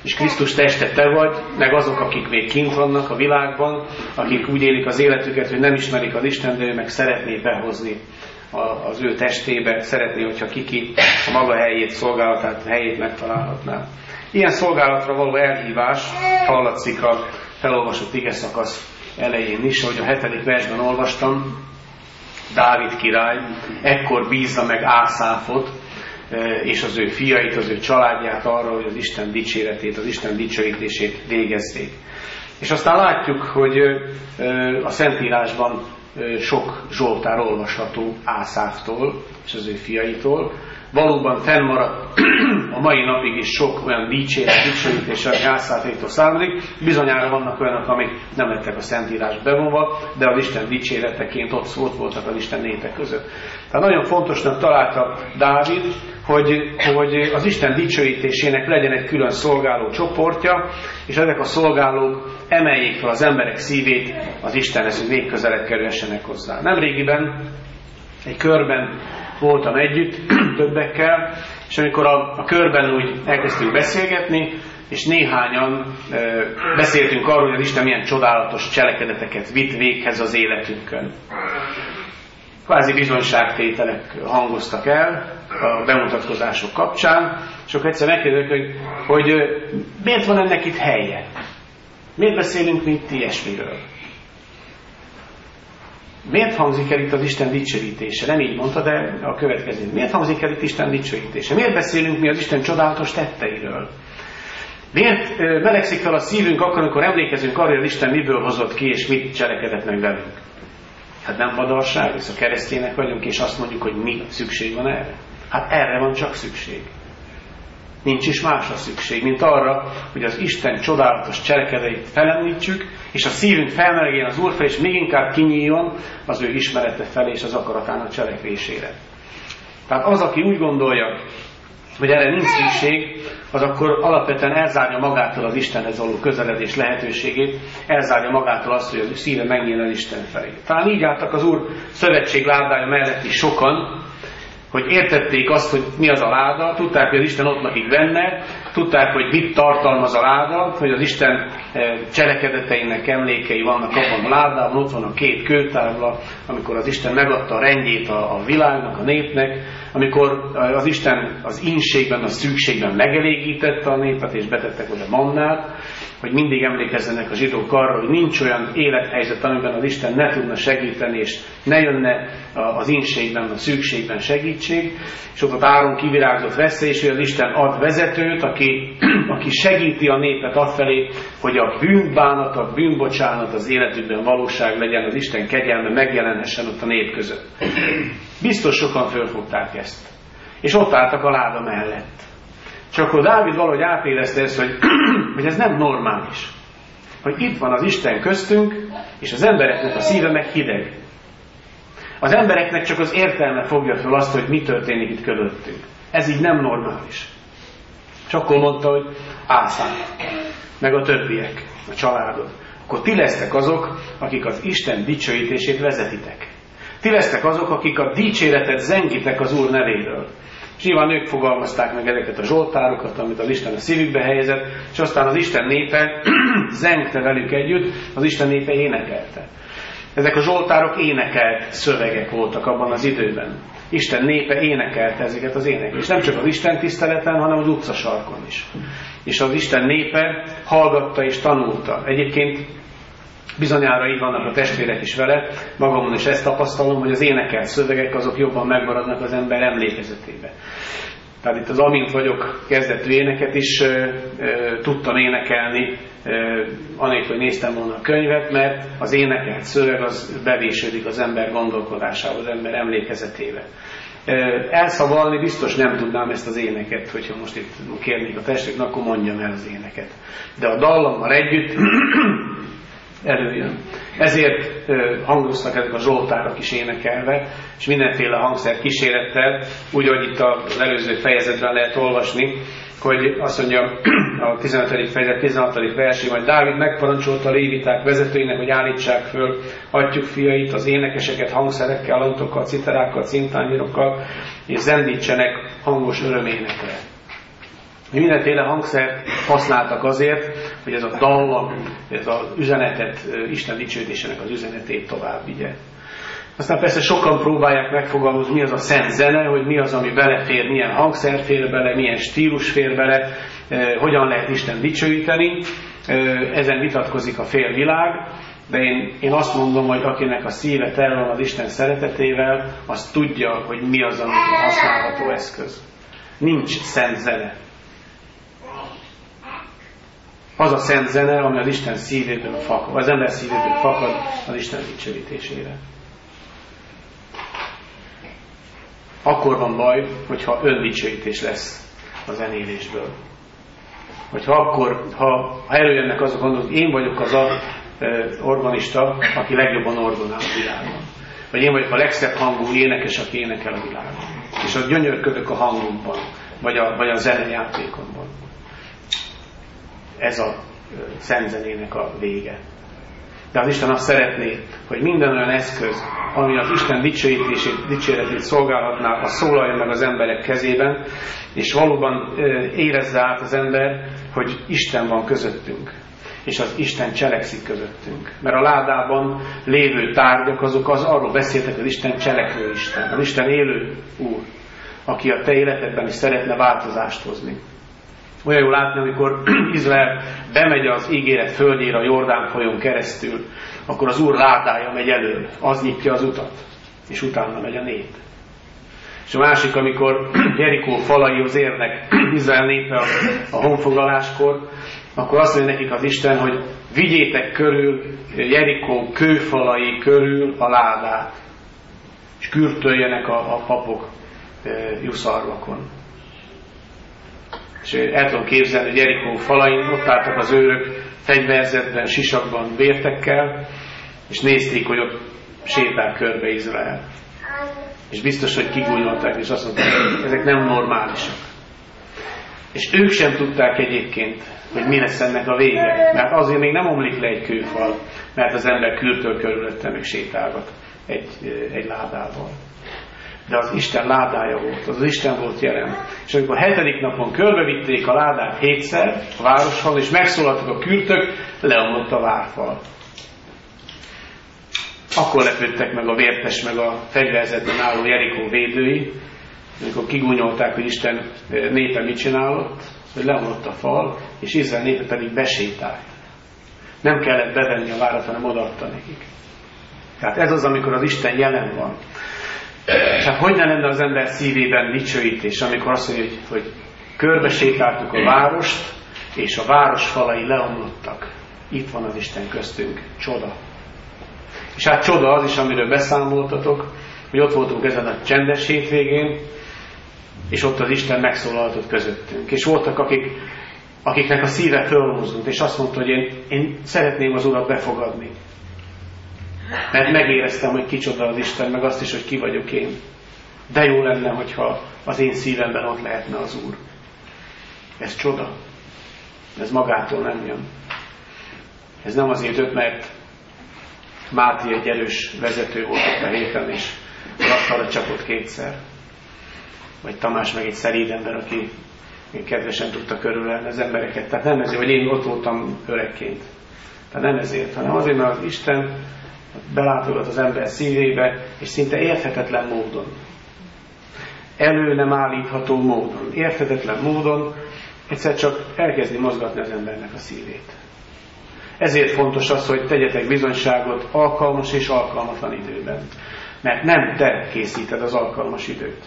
és Krisztus teste te vagy, meg azok, akik még kint vannak a világban, akik úgy élik az életüket, hogy nem ismerik az Isten, de ő meg szeretné behozni az ő testébe, szeretné, hogyha kiki a maga helyét, szolgálatát, helyét megtalálhatná. Ilyen szolgálatra való elhívás hallatszik a felolvasott ige szakasz elején is, ahogy a hetedik versben olvastam, Dávid király ekkor bízza meg Ászáfot és az ő fiait, az ő családját arra, hogy az Isten dicséretét, az Isten dicsőítését végezzék. És aztán látjuk, hogy a Szentírásban sok zsoltár olvasható Ászáftól és az ő fiaitól. Valóban fennmaradt a mai napig is sok olyan dicséret, dicsőítés, ami Ászáféktól származik. Bizonyára vannak olyanok, amik nem lettek a Szentírásba bevonva, de az Isten dicséreteként ott, ott voltak az Isten népek között. Tehát nagyon fontosnak találta Dávid, hogy, hogy az Isten dicsőítésének legyen egy külön szolgáló csoportja, és ezek a szolgálók emeljék fel az emberek szívét az Istenhez, hogy még közelebb kerülhessenek hozzá. Nemrégiben egy körben voltam együtt többekkel, és amikor a, a körben úgy elkezdtünk beszélgetni, és néhányan e, beszéltünk arról, hogy az Isten milyen csodálatos cselekedeteket vitt véghez az életünkön. Kvázi bizonyságtételek hangoztak el a bemutatkozások kapcsán, és akkor egyszer megkérdezek, hogy, hogy miért van ennek itt helye? Miért beszélünk mi itt ilyesmiről? Miért hangzik el itt az Isten dicsőítése? Nem így mondta, de a következő. Miért hangzik el itt Isten dicsőítése? Miért beszélünk mi az Isten csodálatos tetteiről? Miért melegszik fel a szívünk akkor, amikor emlékezünk arra, hogy az Isten miből hozott ki, és mit cselekedett meg velünk? Hát nem vadalság, hisz a keresztjének vagyunk, és azt mondjuk, hogy mi szükség van erre? Hát erre van csak szükség. Nincs is másra szükség, mint arra, hogy az Isten csodálatos cselekedeteit felemlítsük, és a szívünk felmelegjen az Úr felé, és még inkább kinyíljon az ő ismerete felé és az akaratának cselekvésére. Tehát az, aki úgy gondolja, hogy erre nincs szükség, az akkor alapvetően elzárja magától az Istenhez való közeledés lehetőségét, elzárja magától azt, hogy a szíve megnyíljon Isten felé. Talán így álltak az Úr szövetség ládája mellett is sokan, hogy értették azt, hogy mi az a láda, tudták, hogy az Isten ott lakik benne, tudták, hogy mit tartalmaz a láda, hogy az Isten cselekedeteinek emlékei vannak abban a ládában, ott van a két kőtábla, amikor az Isten megadta a rendjét a, a világnak, a népnek, amikor az Isten az ínségben, a szükségben megelégítette a népet, és betettek oda mannát, hogy mindig emlékezzenek a zsidók arra, hogy nincs olyan élethelyzet, amiben az Isten ne tudna segíteni, és ne jönne az ínségben, a szükségben segítség. És ott Áron kivirágzott veszély, és hogy az Isten ad vezetőt, aki, aki segíti a népet afelé, hogy a bűnbánat, a bűnbocsánat az életükben valóság legyen, az Isten kegyelme megjelenhessen ott a nép között. Biztos sokan fölfogták ezt. És ott álltak a láda mellett. És akkor Dávid valahogy átérezte ezt, hogy, hogy ez nem normális. Hogy itt van az Isten köztünk, és az embereknek a szíve meg hideg. Az embereknek csak az értelme fogja föl azt, hogy mi történik itt körülöttünk. Ez így nem normális. És akkor mondta, hogy Ászán, meg a többiek, a családod. Akkor ti lesztek azok, akik az Isten dicsőítését vezetitek. Ti lesztek azok, akik a dicséretet zengitek az Úr nevéről. És nyilván ők fogalmazták meg ezeket a zsoltárokat, amit az Isten a szívükbe helyezett, és aztán az Isten népe zengte velük együtt, az Isten népe énekelte. Ezek a zsoltárok énekelt szövegek voltak abban az időben. Isten népe énekelte ezeket az énekeket. És nem csak az Isten tiszteleten, hanem az utcasarkon is. És az Isten népe hallgatta és tanulta. Egyébként bizonyára így vannak a testvérek is vele, magamon is ezt tapasztalom, hogy az énekelt szövegek azok jobban megmaradnak az ember emlékezetébe. Tehát itt az Amint vagyok kezdetű éneket is ö, ö, tudtam énekelni, ö, anélkül, hogy néztem volna a könyvet, mert az énekelt szöveg az bevésődik az ember gondolkodásába, az ember emlékezetébe. Ö, elszavalni biztos nem tudnám ezt az éneket, hogyha most itt kérnék a testvérnek, akkor mondjam el az éneket. De a dallammal együtt előjön. Ezért ö, hangoztak ezek a zsoltárok is énekelve, és mindenféle hangszer kísérettel, úgy, ahogy itt az előző fejezetben lehet olvasni, hogy azt mondja a tizenötödik fejezet tizenhatodik versében, hogy Dávid megparancsolta a léviták vezetőinek, hogy állítsák föl atyjuk fiait, az énekeseket hangszerekkel, lantokkal, citerákkal, cintányérokkal, és zendítsenek hangos öröménekre. Mindenféle hangszert használtak azért, hogy ez a dallam, ez az üzenetet, Isten dicsőítésének az üzenetét tovább vigye. Aztán persze sokan próbálják megfogalmazni, mi az a szent zene, hogy mi az, ami belefér, milyen hangszer fér bele, milyen stílus fér bele, eh, hogyan lehet Isten dicsőíteni. Eh, ezen vitatkozik a félvilág, de én, én azt mondom, hogy akinek a szíve tele van az Isten szeretetével, az tudja, hogy mi az, ami használható eszköz. Nincs szent zene. Az a szent zene, ami az Isten szívéből fakad, az ember szívéből fakad az Isten dicsőítésére. Akkor van baj, hogyha öndicsőítés lesz a zenélésből. Hogyha akkor, ha, ha előjönnek azok gondolok, én vagyok az a e, organista, aki legjobban orgonál a világon. Vagy én vagyok a legszebb hangú énekes, aki énekel a világon. És az gyönyörködök a hangomban, vagy a, vagy a zenejátékomban. Ez a e, szentzenének a vége. De az Isten azt szeretné, hogy minden olyan eszköz, ami az Isten dicsőítését, dicséretét szolgálhatná, az szólaljon meg az emberek kezében, és valóban érezze át az ember, hogy Isten van közöttünk, és az Isten cselekszik közöttünk. Mert a ládában lévő tárgyak, azok az arról beszéltek, hogy Isten cselekvő Isten, az Isten élő Úr, aki a te életedben is szeretne változást hozni. Olyan jó látni, amikor Izrael bemegy az ígéret földjére a Jordán folyón keresztül, akkor az Úr ládája megy elől, az nyitja az utat, és utána megy a nép. És a másik, amikor Jerikó falaihoz érnek Izrael népe a, a honfoglaláskor, akkor azt mondja nekik az Isten, hogy vigyétek körül Jerikó kőfalai körül a ládát, és kürtöljenek a, a papok e, juszarvakon. És el tudom képzelni, hogy Jerikó falain ott álltak az őrök fegyverzetben, sisakban, vértekkel, és nézték, hogy ott sétál körbe Izrael. És biztos, hogy kigúnyolták, és azt mondták, hogy ezek nem normálisak. És ők sem tudták egyébként, hogy mi lesz ennek a vége. Mert azért még nem omlik le egy kőfal, mert az ember kürtől körülötte meg sétálgat egy, egy ládával. De az Isten ládája volt, az, az Isten volt jelen. És amikor a hetedik napon körbevitték a ládát hétszer a városfal, és megszólaltak a kürtök, leomlott a várfal. Akkor lepődtek meg a vértes, meg a fegyverzetben álló Jerikó védői, amikor kigúnyolták, hogy Isten népe mit csinálott, hogy leomlott a fal, és Izrael népe pedig besétált. Nem kellett bevenni a várat, hanem odaadta nekik. Tehát ez az, amikor az Isten jelen van. És hát hogy ne lenne az ember szívében dicsőítés, amikor azt mondja, hogy, hogy körbesétáltuk a várost, és a város falai leomlottak. Itt van az Isten köztünk. Csoda. És hát csoda az is, amiről beszámoltatok, hogy ott voltunk ezen a csendes hétvégén, és ott az Isten megszólaltott közöttünk. És voltak, akik, akiknek a szíve fölmozdult, és azt mondta, hogy én, én szeretném az Urat befogadni. Mert megéreztem, hogy kicsoda az Isten, meg azt is, hogy ki vagyok én. De jó lenne, hogyha az én szívemben ott lehetne az Úr. Ez csoda. Ez magától nem jön. Ez nem azért jött, mert Máté egy erős vezető volt ott a héten, és az asztalra csapott kétszer. Vagy Tamás meg egy szeréd ember, aki kedvesen tudta körülelni az embereket. Tehát nem ezért, hogy én ott voltam öregként. Tehát nem ezért, hanem azért, mert az Isten belátogat az ember szívébe, és szinte érthetetlen módon. Elő nem állítható módon. Érthetetlen módon egyszer csak elkezdi mozgatni az embernek a szívét. Ezért fontos az, hogy tegyetek bizonyságot alkalmas és alkalmatlan időben. Mert nem te készíted az alkalmas időt,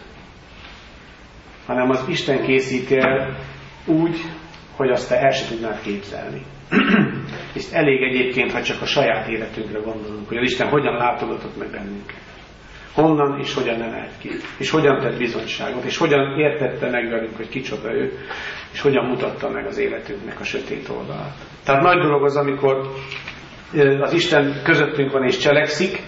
hanem az Isten készíti el úgy, hogy azt te el sem tudnád képzelni. És elég egyébként, ha csak a saját életünkre gondolunk, hogy az Isten hogyan látogatott meg bennünket. Honnan és hogyan emelt ki. És hogyan tett bizonyságot. És hogyan értette meg velünk, hogy kicsoda ő. És hogyan mutatta meg az életünknek a sötét oldalát. Tehát nagy dolog az, amikor az Isten közöttünk van és cselekszik.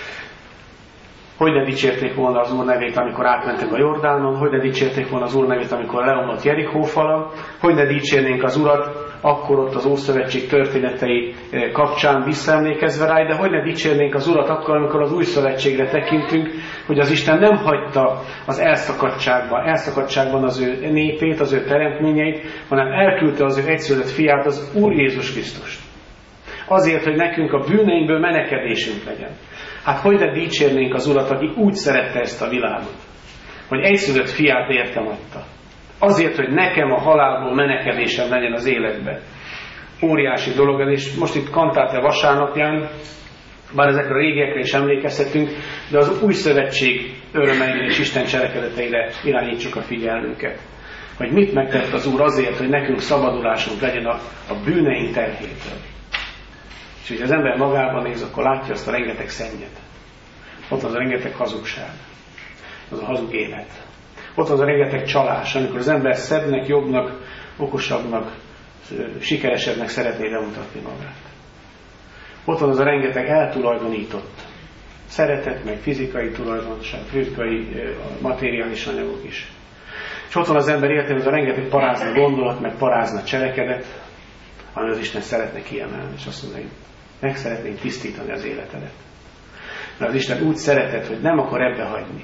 Hogy ne dicsérték volna az Úr nevét, amikor átmentek a Jordánon, hogy ne dicsérték volna az Úr nevét, amikor leomlott Jerikó fala, hogy ne dicsérnénk az Urat, akkor ott az Ószövetség történetei kapcsán visszaemlékezve rá, de hogy ne dicsérnénk az Urat akkor, amikor az Új Szövetségre tekintünk, hogy az Isten nem hagyta az elszakadtságban, elszakadtságban az ő népét, az ő teremtményeit, hanem elküldte az ő egyszülött fiát, az Úr Jézus Krisztust. Azért, hogy nekünk a bűneinkből menekedésünk legyen. Hát hogy ne dicsérnénk az Urat, aki úgy szerette ezt a világot, hogy egyszülött fiát értem adta. Azért, hogy nekem a halálból menekedésem legyen az életbe. Óriási dolog ez, és most itt Kantáte vasárnapján, bár ezekre a régiekre is emlékezhetünk, de az Új Szövetség örömeire és Isten cselekedeteire irányítsuk a figyelmünket. Hogy mit megtett az Úr azért, hogy nekünk szabadulásunk legyen a, a bűneink terhétől. És hogyha az ember magában néz, akkor látja azt a rengeteg szennyet. Ott az a rengeteg hazugság. Az a hazug élet. Ott az a rengeteg csalás, amikor az ember szebbnek, jobbnak, okosabbnak, sikeresebbnek szeretné bemutatni magát. Ott van az a rengeteg eltulajdonított szeretet, meg fizikai tulajdonság, fizikai, materiális anyagok is. És ott van az ember életében az a rengeteg parázna gondolat, meg parázna cselekedet, ami az Isten szeretne kiemelni, és azt mondja, hogy meg szeretnénk tisztítani az életedet. Mert az Isten úgy szeretett, hogy nem akar ebbe hagyni.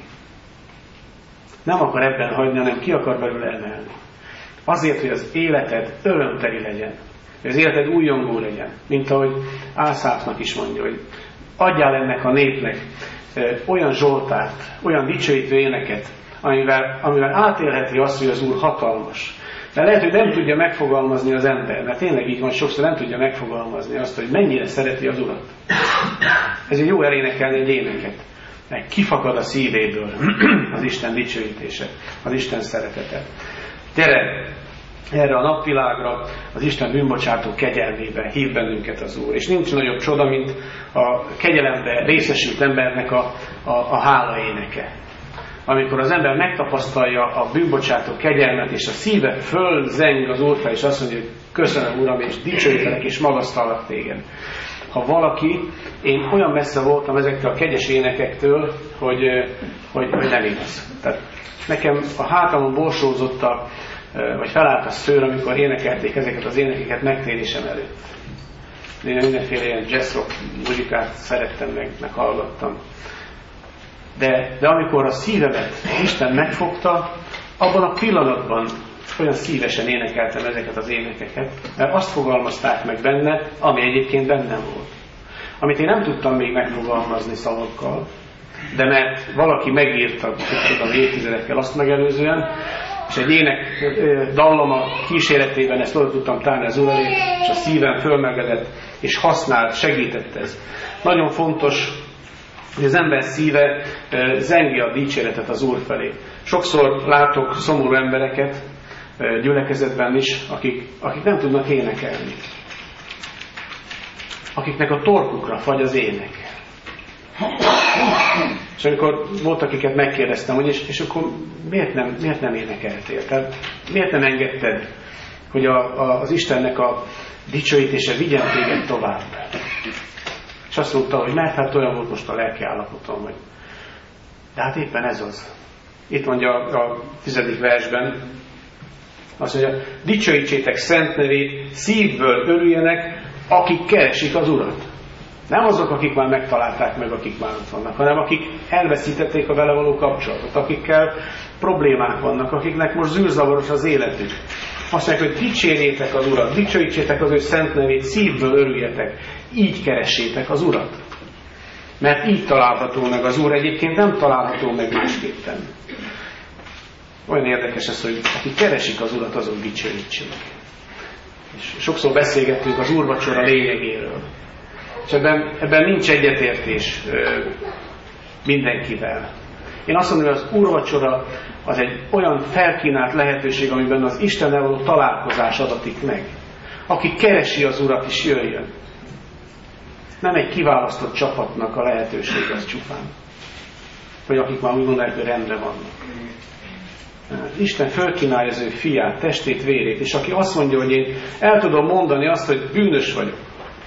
Nem akar ebben hagyni, hanem ki akar belőle emelni. Azért, hogy az életed örömteli legyen. Hogy az életed újongó legyen. Mint ahogy Ászáfnak is mondja, hogy adjál ennek a népnek olyan zsoltárt, olyan dicsőítő éneket, amivel, amivel átélheti azt, hogy az Úr hatalmas. De lehet, hogy nem tudja megfogalmazni az ember, mert tényleg így van, sokszor nem tudja megfogalmazni azt, hogy mennyire szereti az Urat. Ezért jó elénekelni egy éneket. Meg kifakad a szívéből az Isten dicsőítése, az Isten szeretete. Gyere erre a napvilágra, az Isten bűnbocsátó kegyelmébe hív bennünket az Úr. És nincs nagyobb csoda, mint a kegyelembe részesült embernek a, a, a hála éneke. Amikor az ember megtapasztalja a bűnbocsátó kegyelmet, és a szíve fölzeng az Úr fel, és azt mondja, hogy köszönöm, Uram, és dicsőítelek, és magasztallak téged. Ha valaki, én olyan messze voltam ezektől a kegyes énekektől, hogy, hogy, hogy nem érez. Tehát nekem a hátamon borsózott a, vagy felállt a szőr, amikor énekelték ezeket az énekeket megtérésem előtt. Én mindenféle ilyen jazz rock muzsikát szerettem meg, meg hallgattam. De, de amikor a szívemet Isten megfogta, abban a pillanatban olyan szívesen énekeltem ezeket az énekeket, mert azt fogalmazták meg benne, ami egyébként bennem volt. Amit én nem tudtam még megfogalmazni szavakkal, de mert valaki megírta, tudom, évtizedekkel azt megelőzően, és egy ének dallama kíséretében ezt oda tudtam tárni az Úr elé, és a szívem fölmelegedett, és használt, segített ez. Nagyon fontos, hogy az ember szíve zengi a dicséretet az Úr felé. Sokszor látok szomorú embereket, gyülekezetben is, akik, akik nem tudnak énekelni. Akiknek a torkukra fagy az ének. És amikor volt, akiket megkérdeztem, hogy és, és akkor miért nem, miért nem énekeltél? Tehát miért nem engedted, hogy a, a, az Istennek a dicsőítése vigyen téged tovább? És azt mondta, hogy mert hát olyan volt most a lelki állapotom, hogy de hát éppen ez az. Itt mondja a, a tizedik versben, azt mondja, dicsőítsétek szent nevét, szívből örüljenek, akik keresik az Urat. Nem azok, akik már megtalálták meg, akik már ott vannak, hanem akik elveszítették a vele való kapcsolatot, akikkel problémák vannak, akiknek most zűrzavaros az életük. Azt mondják, hogy dicsérjétek az Urat, dicsőítsétek az ő szent nevét, szívből örüljetek, így keressétek az Urat. Mert így található meg az Úr, egyébként nem található meg másképpen. Olyan érdekes ez, hogy akik keresik az Urat, azok dicsőítsék. És sokszor beszélgettünk az úrvacsora lényegéről. És ebben, ebben nincs egyetértés mindenkivel. Én azt mondom, hogy az úrvacsora az egy olyan felkínált lehetőség, amiben az Istennel való találkozás adatik meg. Aki keresi az Urat is jöjjön. Nem egy kiválasztott csapatnak a lehetőség az csupán. Vagy akik már úgy mondják, hogy rendben vannak. Isten fölkínálja az ő fiát, testét, vérét, és aki azt mondja, hogy én el tudom mondani azt, hogy bűnös vagyok.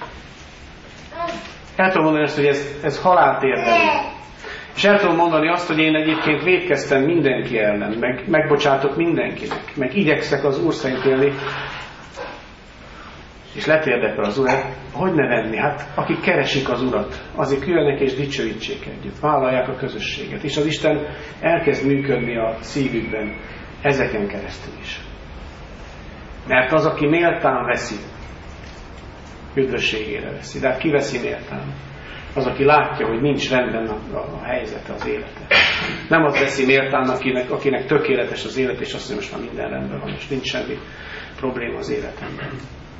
El tudom mondani azt, hogy ez, ez halált érdemli. És el tudom mondani azt, hogy én egyébként vétkeztem mindenki ellen, meg megbocsátok mindenkinek, meg igyekszek az Úr szerint élni. és letérdepel az Urat, hogy ne venni? Hát akik keresik az Urat, azok jöjjenek és dicsőítsék együtt, vállalják a közösséget, és az Isten elkezd működni a szívükben ezeken keresztül is. Mert az, aki méltán veszi, üdvösségére veszi. De hát ki veszi méltán? Az, aki látja, hogy nincs rendben a, a, a helyzete, az élete. Nem az veszi méltán, akinek, akinek tökéletes az élet, és azt mondja, most már minden rendben van, és nincs semmi probléma az életemben.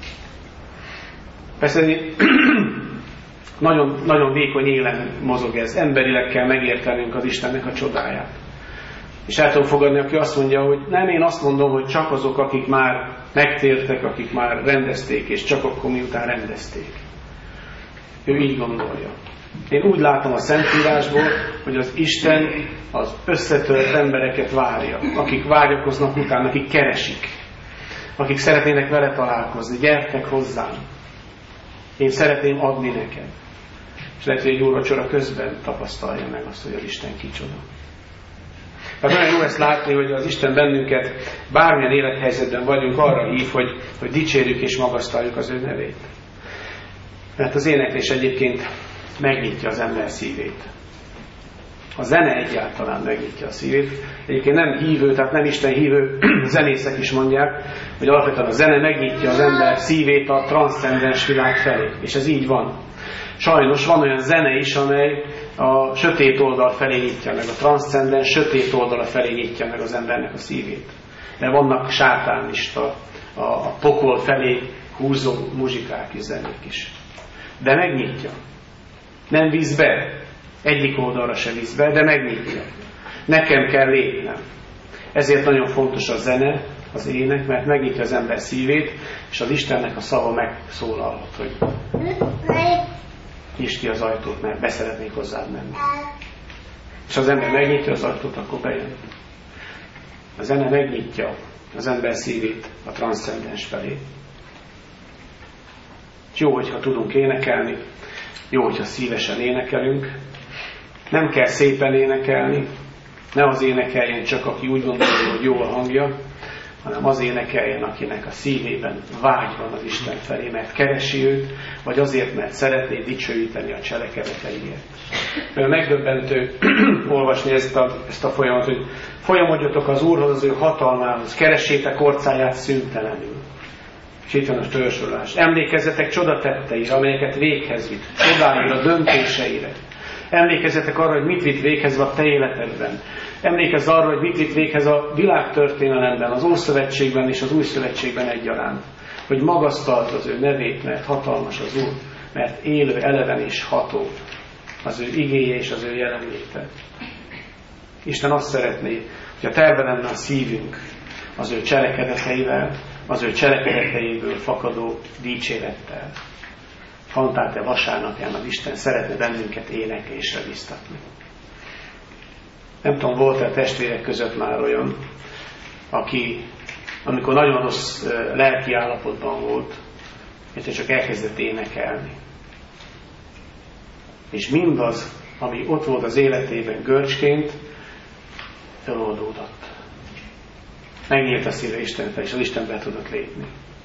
Persze nagyon, nagyon vékony élen mozog ez. Emberileg kell megértenünk az Istennek a csodáját. És el tudom fogadni, aki azt mondja, hogy nem, én azt mondom, hogy csak azok, akik már megtértek, akik már rendezték, és csak akkor miután rendezték. Ő így gondolja. Én úgy látom a Szentírásból, hogy az Isten az összetört embereket várja, akik vágyakoznak utána, akik keresik, akik szeretnének vele találkozni. Gyertek hozzám. Én szeretném adni neked. És lehet, hogy egy úrvacsora közben tapasztalja meg azt, hogy az Isten kicsoda. Tehát nagyon jó ezt látni, hogy az Isten bennünket, bármilyen élethelyzetben vagyunk, arra hív, hogy, hogy dicsérjük és magasztaljuk az ő nevét. Mert az éneklés egyébként megnyitja az ember szívét. A zene egyáltalán megnyitja a szívét. Egyébként nem hívő, tehát nem Isten hívő zenészek is mondják, hogy alapvetően a zene megnyitja az ember szívét a transzcendens világ felé. És ez így van. Sajnos van olyan zene is, amely a sötét oldal felé nyitja meg, a transzcendens sötét oldala felé nyitja meg az embernek a szívét. De vannak sátánista, a, a pokol felé húzó muzsikák és zenék is. De megnyitja. Nem visz be. Egyik oldalra se visz be, de megnyitja. Nekem kell lépnem. Ezért nagyon fontos a zene, az ének, mert megnyitja az ember szívét, és az Istennek a szava megszólalhat, hogy nyisd ki az ajtót, mert beszeretnék hozzád menni. És az ember megnyitja az ajtót, akkor bejön. A zene megnyitja az ember szívét a transzcendens felé. Jó, hogyha tudunk énekelni, jó, hogyha szívesen énekelünk. Nem kell szépen énekelni, ne az énekeljen csak, aki úgy gondolja, hogy jó a hangja, hanem az énekeljen, akinek a szívében vágy van az Isten felé, mert keresi őt, vagy azért, mert szeretné dicsőíteni a cselekedeteiért. Megdöbbentő olvasni ezt a, ezt a folyamat, hogy folyamodjatok az Úrhoz, az ő hatalmához, keressétek orcáját szüntelenül. És itt van a törzsolás. Emlékezzetek csodatetteire, amelyeket véghez vitt, csodáira, döntéseire. Emlékezzetek arra, hogy mit vitt véghez a te életedben. Emlékezz arra, hogy mit vitt véghez a világtörténelemben, az Ószövetségben és az Új Szövetségben egyaránt. Hogy magasztalt az ő nevét, mert hatalmas az Úr, mert élő, eleven és ható az ő igéje és az ő jelenléte. Isten azt szeretné, hogy a terve lenne a szívünk az ő cselekedeteivel, az ő cselekedeteiből fakadó dicsérettel. Kantáte vasárnapján az Isten szeretne bennünket éneklésre biztatni. Nem tudom, volt-e testvérek között már olyan, aki, amikor nagyon rossz lelki állapotban volt, és csak elkezdett énekelni. És mindaz, ami ott volt az életében görcsként, feloldódott. Megnyílt a szíve Isten fel, és az Isten be tudott lépni.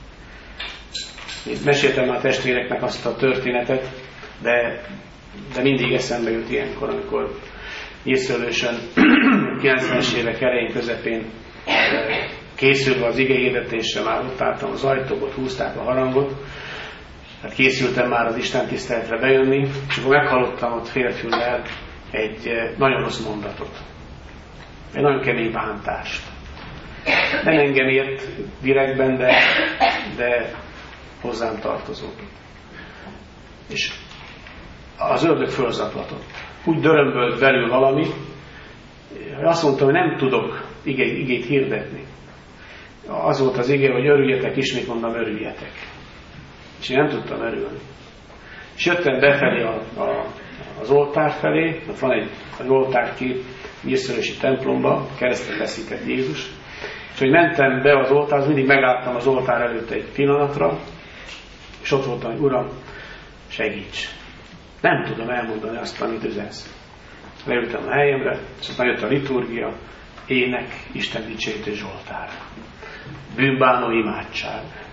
Én meséltem már a testvéreknek azt a történetet, de, de mindig eszembe jut ilyenkor, amikor nyílszőlősen kilencvenes évek elején, közepén készülve az igehhirdetésre, már ott álltam az ajtóban, húzták a harangot, hát készültem már az Isten tiszteletre bejönni, és akkor meghallottam ott félfüllel egy nagyon rossz mondatot. Egy nagyon kemény bántást. Nem engem ért direktben, de, de hozzám tartozók. És az ördög fölzaklatott. Úgy dörömbölt belül valami, hogy azt mondtam, hogy nem tudok igét, igét hirdetni. Az volt az ige, hogy örüljetek, ismét mondom, örüljetek. És én nem tudtam örülni. És jöttem befelé a, a, az oltár felé, ott van egy, egy oltárkép, nyírszörösi templomba, keresztre feszített Jézus. És hogy mentem be az oltárhoz, mindig megálltam az oltár előtt egy pillanatra, és ott voltam, hogy Uram, segíts! Nem tudom elmondani azt, amit üzensz. Leültem a helyemre, és aztán jött a liturgia, ének, Isten dicsőítő zsoltár. Bűnbánó imádság.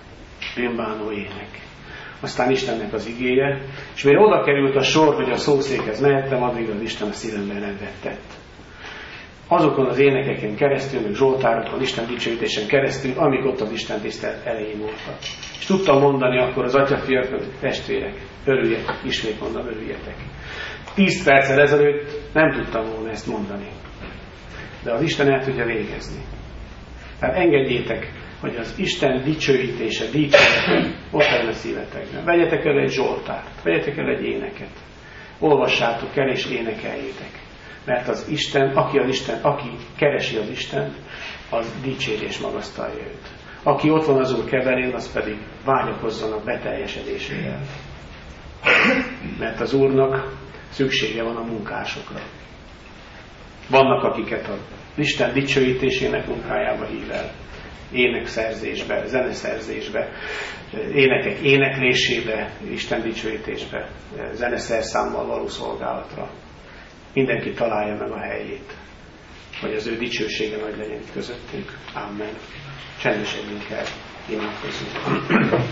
bűnbánó ének. Aztán Istennek az igéje, és mire oda került a sor, hogy a szószékhez mehettem, addig az Isten a szívemben rendettett. Azokon az énekeken keresztül, meg zsoltárokon, Isten dicsőítésen keresztül, amik ott az Isten tisztelet elején voltak. És tudtam mondani akkor az atyafiak, hogy testvérek, örüljetek, ismét mondom, örüljetek. Tíz perccel ezelőtt nem tudtam volna ezt mondani. De az Isten el tudja végezni. Tehát engedjétek, hogy az Isten dicsőítése, dicsőítése ott legyen a szívetekben. Vegyetek el egy zsoltárt, vegyetek el egy éneket. Olvassátok el és énekeljétek. Mert az Isten, aki az Isten, aki keresi az Istent, az dicséri és magasztalja őt. Aki ott van az Úr kebelén, az pedig vágyakozzon a beteljesedésével. Mert az Úrnak szüksége van a munkásokra. Vannak, akiket az Isten dicsőítésének munkájába hív el. Énekszerzésbe, zeneszerzésbe, énekek éneklésébe, Isten dicsőítésbe, zeneszerszámmal való szolgálatra. Mindenki találja meg a helyét, hogy az ő dicsősége nagy legyen itt közöttünk. Amen. Csendesedjünk el, imádkozzunk.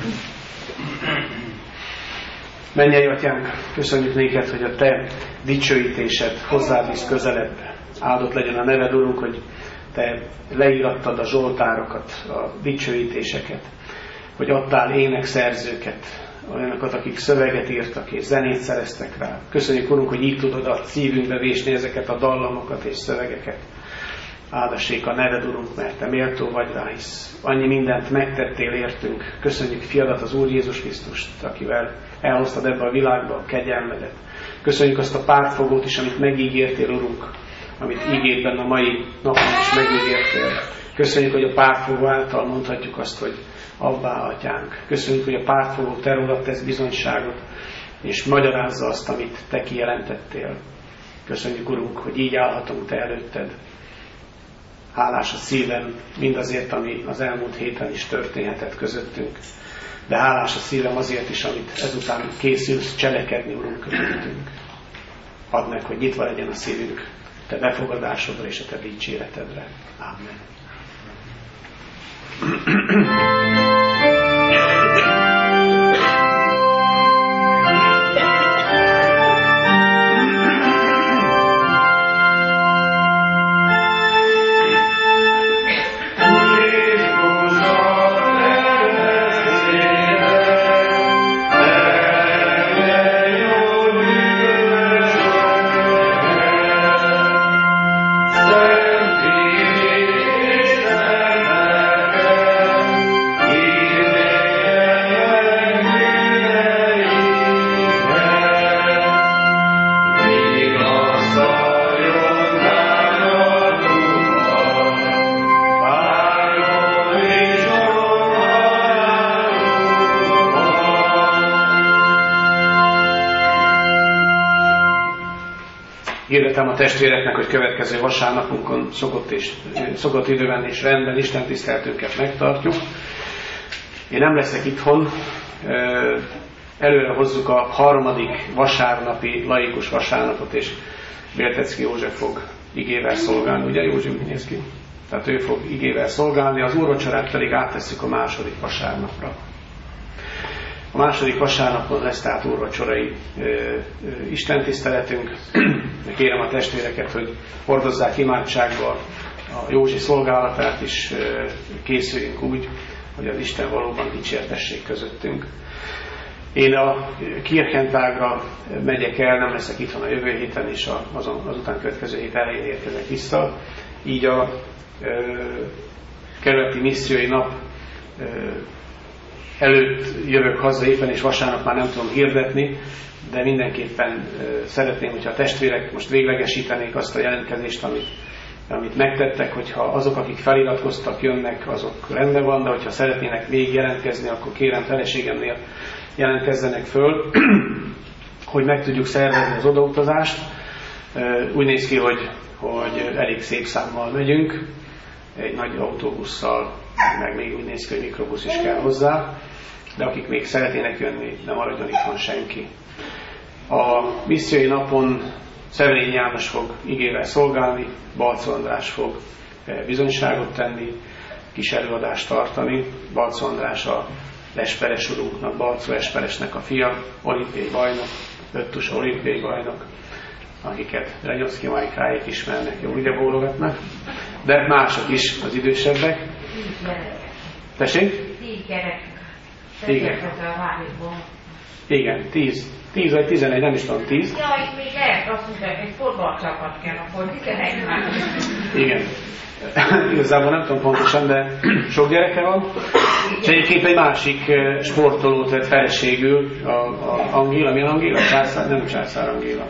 Mennyei Atyánk, köszönjük néked, hogy a te dicsőítésed hozzád visz közelebb. Áldott legyen a neved, Urunk, hogy te leírattad a zsoltárokat, a dicsőítéseket, hogy adtál énekszerzőket, olyanokat, akik szöveget írtak és zenét szereztek rá. Köszönjük, Urunk, hogy így tudod a szívünkbe vésni ezeket a dallamokat és szövegeket. Áldassék a neved, Urunk, mert te méltó vagy rá, hisz annyi mindent megtettél értünk. Köszönjük fiadat, az Úr Jézus Krisztust, akivel elhoztad ebbe a világba a kegyelmedet. Köszönjük azt a pártfogót is, amit megígértél, Urunk, amit ígérben a mai napon is megígértél. Köszönjük, hogy a pártfogó által mondhatjuk azt, hogy Abbá, Atyánk. Köszönjük, hogy a pártfogó te rólad tesz bizonyságot, és magyarázza azt, amit te kijelentettél. Köszönjük, Urunk, hogy így állhatunk te előtted. Hálás a szívem mindazért, ami az elmúlt héten is történhetett közöttünk. De hálás a szívem azért is, amit ezután készülsz cselekedni, Urunk, közöttünk. Add meg, hogy nyitva legyen a szívünk te befogadásodra és a te dicséretedre. Amen. Hirdetem a testvéreknek, hogy következő vasárnapunkon szokott, és, szokott időben és rendben Isten tiszteletünket megtartjuk. Én nem leszek itthon, előre hozzuk a harmadik vasárnapi laikus vasárnapot, és Vértecki József fog igével szolgálni, ugye József úgy néz ki? Tehát ő fog igével szolgálni, az úrvacsorát pedig áttesszük a második vasárnapra. A második vasárnapon lesz tehát úrvacsorai istentiszteletünk. Kérem a testvéreket, hogy hordozzák imádságba a Józsi szolgálatát, és készüljünk úgy, hogy az Isten valóban dicsértessék közöttünk. Én a Kirchentágra megyek el, nem leszek itthon a jövő héten, és azon, azután következő hét elején érkezek vissza. Így a ö, kerületi missziói nap ö, előtt jövök haza éppen, és vasárnap már nem tudom hirdetni, de mindenképpen ö, szeretném, hogyha a testvérek most véglegesítenék azt a jelentkezést, amit, amit megtettek, hogyha azok, akik feliratkoztak, jönnek, azok rendben van, de hogyha szeretnének végig jelentkezni, akkor kérem feleségemnél jelentkezzenek föl, hogy meg tudjuk szervezni az odautazást. Úgy néz ki, hogy, hogy elég szép számmal megyünk, egy nagy autóbusszal, meg még úgy néz ki, hogy mikrobusz is kell hozzá, de akik még szeretnének jönni, nem maradjon itthon senki. A missziói napon Szeverényi János fog igével szolgálni, Balczó András fog bizonyságot tenni, kis előadást tartani. Balczó András a Lesperes urunknak, Balczó Esperesnek a fia, olimpiai bajnok, öttus olimpiai bajnok, akiket Renyocki Marikáék ismernek, jó, ugye bólogatnak, de mások is, az idősebbek. Tessék? Tíz gyerek. Igen. Igen, tíz. Tíz vagy tizenegy, nem is tudom, tíz. Jaj, még lehet azt mondják, egy fotballcsapat kell, akkor tizenegy már. Igen. Igazából nem tudom pontosan, de sok gyereke van. És egyébként egy másik sportolót vett feleségül, a, a Angéla, milyen Angéla? Császár, nem Császár Angéla.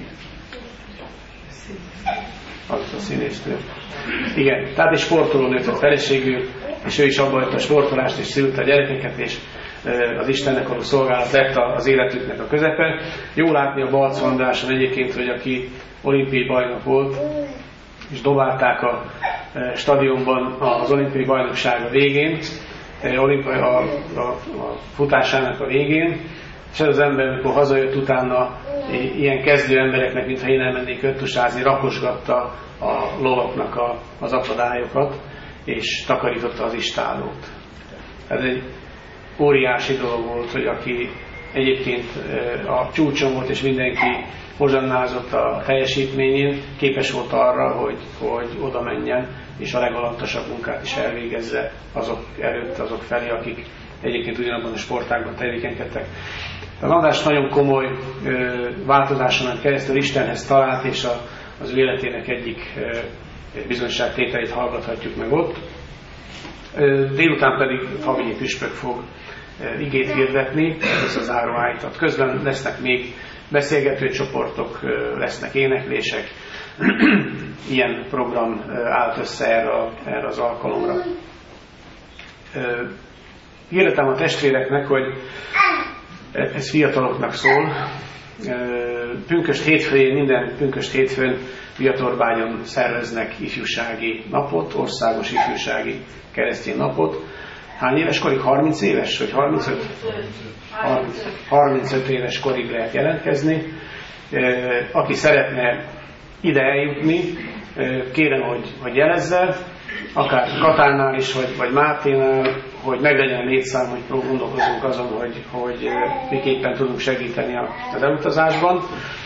Az a színésznő. Igen, tehát egy sportolónőt vett feleségül, és ő is abba hagyta a sportolást, és szülte a gyerekeket, és az Istennek való szolgálat lett az életüknek a közepe. Jó látni a Balczó Andráson egyébként, hogy aki olimpiai bajnok volt, és dobálták a stadionban az olimpiai bajnoksága végén, a, a, a, a futásának a végén, és ez az ember, amikor hazajött utána, ilyen kezdő embereknek, mintha én elmennék öttusázni, rakosgatta a lovaknak a, az akadályokat, és takarította az istállót. Ez egy óriási dolog volt, hogy aki egyébként a csúcson volt, és mindenki hozsannázott a teljesítményén, képes volt arra, hogy, hogy oda menjen, és a legalantasabb munkát is elvégezze azok előtt, azok felé, akik egyébként ugyanabban a sportágban tevékenykedtek. Az András nagyon komoly ö, változáson keresztül Istenhez talált, és a, az ő életének egyik ö, bizonyságtételét hallgathatjuk meg ott. Ö, délután pedig Fabinyi püspök fog ö, igét hirdetni, ez az záró ájtat. Közben lesznek még beszélgető csoportok, ö, lesznek éneklések. Ilyen program ö, állt össze erre, erre az alkalomra. Ö, hirdetem a testvéreknek, hogy ez fiataloknak szól. Pünkösd hétfőjén, minden pünkösd hétfőn Viatorbányon szerveznek ifjúsági napot, országos ifjúsági keresztény napot. Hány éves korig? harminc éves? Vagy harmincöt? harmincöt éves korig lehet jelentkezni. Aki szeretne ide eljutni, kérem, hogy, hogy jelezze, akár Katánál is, vagy, vagy Máténál, hogy meglegyen a létszám, hogy gondolkozunk azon, hogy, hogy miképpen tudunk segíteni az elutazásban.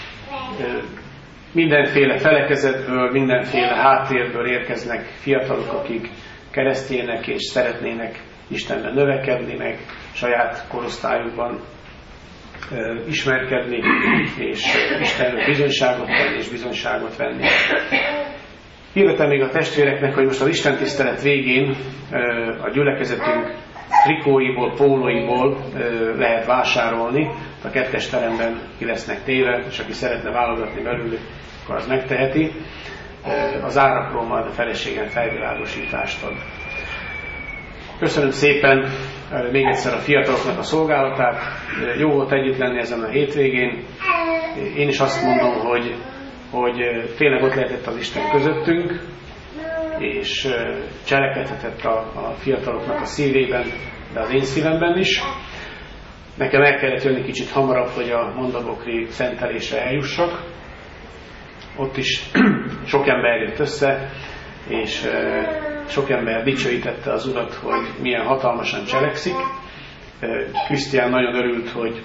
Mindenféle felekezetből, mindenféle háttérből érkeznek fiatalok, akik keresztények és szeretnének Istenben növekedni, meg saját korosztályukban ismerkedni, és Istenről bizonyságot tenni, és bizonyságot venni. Hirdetem még a testvéreknek, hogy most az istentisztelet végén a gyülekezetünk trikóiból, pólóiból lehet vásárolni. A kettes teremben ki lesznek téve, és aki szeretne válogatni belőlük, akkor az megteheti. Az árakról majd a feleségem felvilágosítást ad. Köszönöm szépen még egyszer a fiataloknak a szolgálatát. Jó volt együtt lenni ezen a hétvégén. Én is azt mondom, hogy hogy tényleg ott lehetett az Isten közöttünk, és cselekedhetett a, a fiataloknak a szívében, de az én szívemben is. Nekem el kellett jönni kicsit hamarabb, hogy a Mondabokri szentelésre eljussak. Ott is sok ember jött össze, és sok ember dicsőítette az Urat, hogy milyen hatalmasan cselekszik. Krisztián nagyon örült, hogy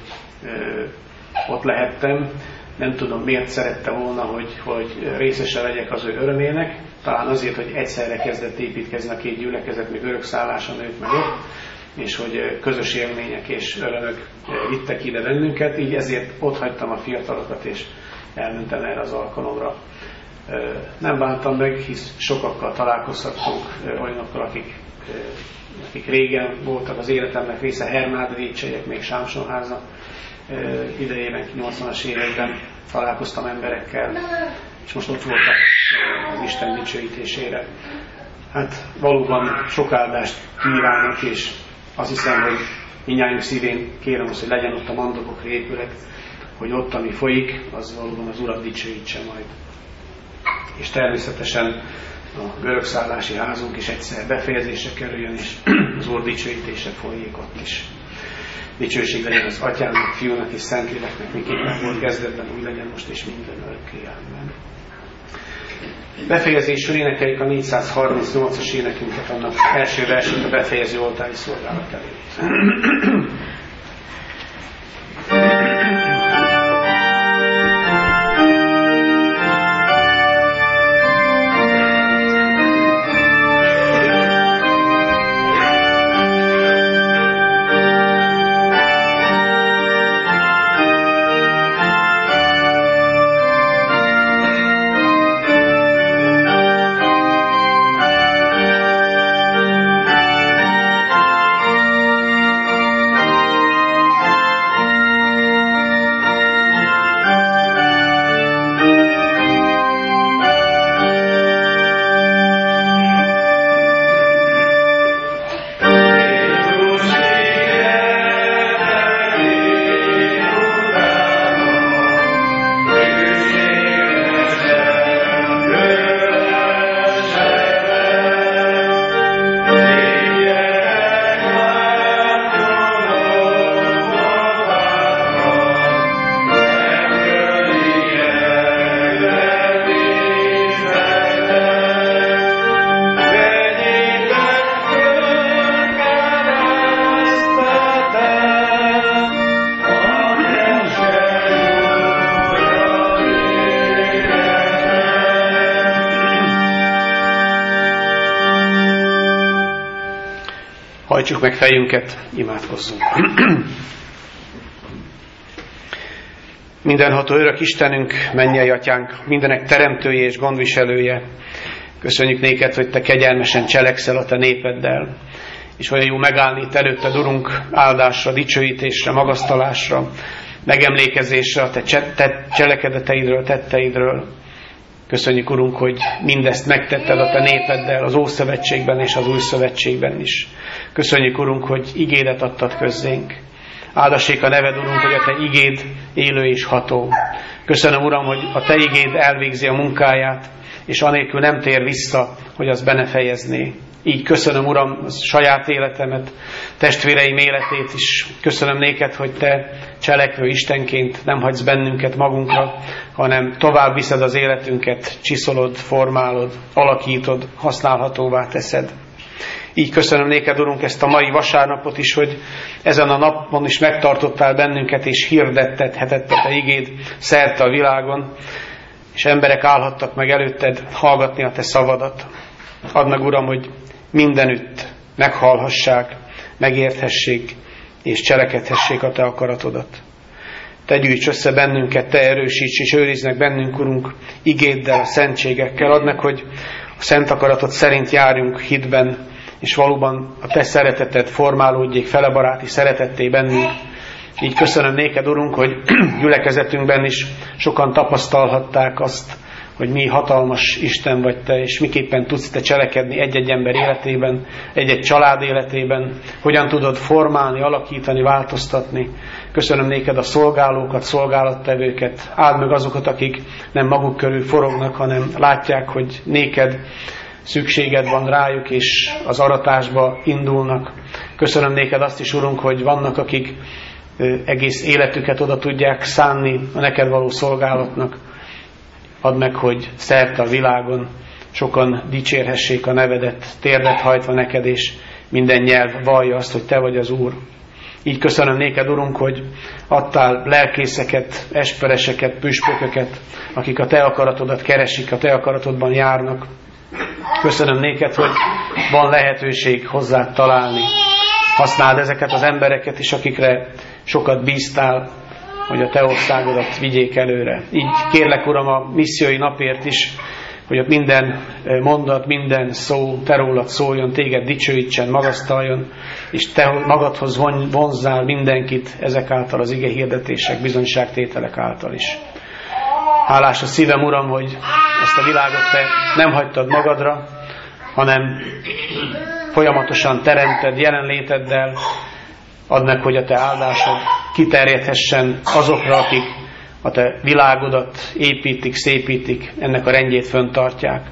ott lehettem. Nem tudom, miért szerette volna, hogy, hogy részese legyek az ő örömének. Talán azért, hogy egyszerre kezdett építkezni a két gyülekezet, még örökszálláson ők meg ott, és hogy közös élmények és örömök vittek ide bennünket, így ezért ott hagytam a fiatalokat, és elmentem erre az alkalomra. Nem bántam meg, hisz sokakkal találkozhattunk, olyanokkal, akik, akik régen voltak az életemnek része, Hermád Vécselyek, még Sámsonháza idejében, nyolcvanas években találkoztam emberekkel, és most ott voltak az Isten dicsőítésére. Hát valóban sok áldást kívánok, és azt hiszem, hogy mindnyájunk szívén kérem azt, hogy legyen ott a Mandobokri épület, hogy ott, ami folyik, az valóban az Urat dicsőítse majd. És természetesen a görögszállási házunk is egyszer befejezésre kerüljön, és az Úr dicsőítése folyik ott is. Dicsőség legyen az Atyának, Fiúnak és Szentléleknek, miképpen volt kezdetben, úgy legyen most és minden örökké. Amen. befejezésül énekeljük a négyszázharmincnyolcas énekünket, annak első versét a befejező oltári szolgálat elé. Hajtsuk meg fejünket, imádkozzunk. Mindenható örök Istenünk, mennyei atyánk, mindenek teremtője és gondviselője, köszönjük néked, hogy te kegyelmesen cselekszel a te népeddel, és olyan jó megállni itt előtted, Urunk, áldásra, dicsőítésre, magasztalásra, megemlékezésre a te, cse- te cselekedeteidről, tetteidről. Köszönjük, Urunk, hogy mindezt megtetted a te népeddel, az Ószövetségben és az Új Szövetségben is. Köszönjük, Urunk, hogy igédet adtad közzénk. Áldassék a neved, Urunk, hogy a te igéd élő és ható. Köszönöm, Uram, hogy a te igéd elvégzi a munkáját, és anélkül nem tér vissza, hogy az be ne fejezné. Így köszönöm, Uram, a saját életemet, testvéreim életét is. Köszönöm néked, hogy te cselekvő Istenként nem hagysz bennünket magunkra, hanem tovább viszed az életünket, csiszolod, formálod, alakítod, használhatóvá teszed. Így köszönöm néked, Urunk, ezt a mai vasárnapot is, hogy ezen a napon is megtartottál bennünket, és hirdettethetett a te igéd szerte a világon, és emberek állhattak meg előtted hallgatni a te szavadat. Add meg, Uram, hogy mindenütt meghallhassák, megérthessék, és cselekedhessék a te akaratodat. Te gyűjts össze bennünket, te erősíts, és őrizd meg bennünk, Urunk, igéddel, a szentségekkel. Add meg, hogy a szent akaratod szerint járjunk hitben, és valóban a te szereteted formálódjék felebaráti szeretetté bennünk. Így köszönöm néked, Urunk, hogy gyülekezetünkben is sokan tapasztalhatták azt, hogy mi hatalmas Isten vagy te, és miképpen tudsz te cselekedni egy-egy ember életében, egy-egy család életében, hogyan tudod formálni, alakítani, változtatni. Köszönöm néked a szolgálókat, szolgálattevőket, áld meg azokat, akik nem maguk körül forognak, hanem látják, hogy néked szükséged van rájuk, és az aratásba indulnak. Köszönöm néked azt is, Urunk, hogy vannak, akik egész életüket oda tudják szánni a neked való szolgálatnak. Add meg, hogy szerte a világon sokan dicsérhessék a nevedet, térdet hajtva neked, és minden nyelv vallja azt, hogy te vagy az Úr. Így köszönöm néked, Urunk, hogy adtál lelkészeket, espereseket, püspököket, akik a te akaratodat keresik, a te akaratodban járnak. Köszönöm néked, hogy van lehetőség hozzá találni. Használd ezeket az embereket is, akikre sokat bíztál, hogy a te országodat vigyék előre. Így kérlek, Uram, a missziói napért is, hogy ott minden mondat, minden szó te rólad szóljon, téged dicsőítsen, magasztaljon, és te magadhoz vonzzál mindenkit ezek által, az ige hirdetések, bizonyságtételek által is. Hálás a szívem, Uram, hogy ezt a világot te nem hagytad magadra, hanem folyamatosan teremted jelenléteddel. Add meg, hogy a te áldásod kiterjedhessen azokra, akik a te világodat építik, szépítik, ennek a rendjét föntartják.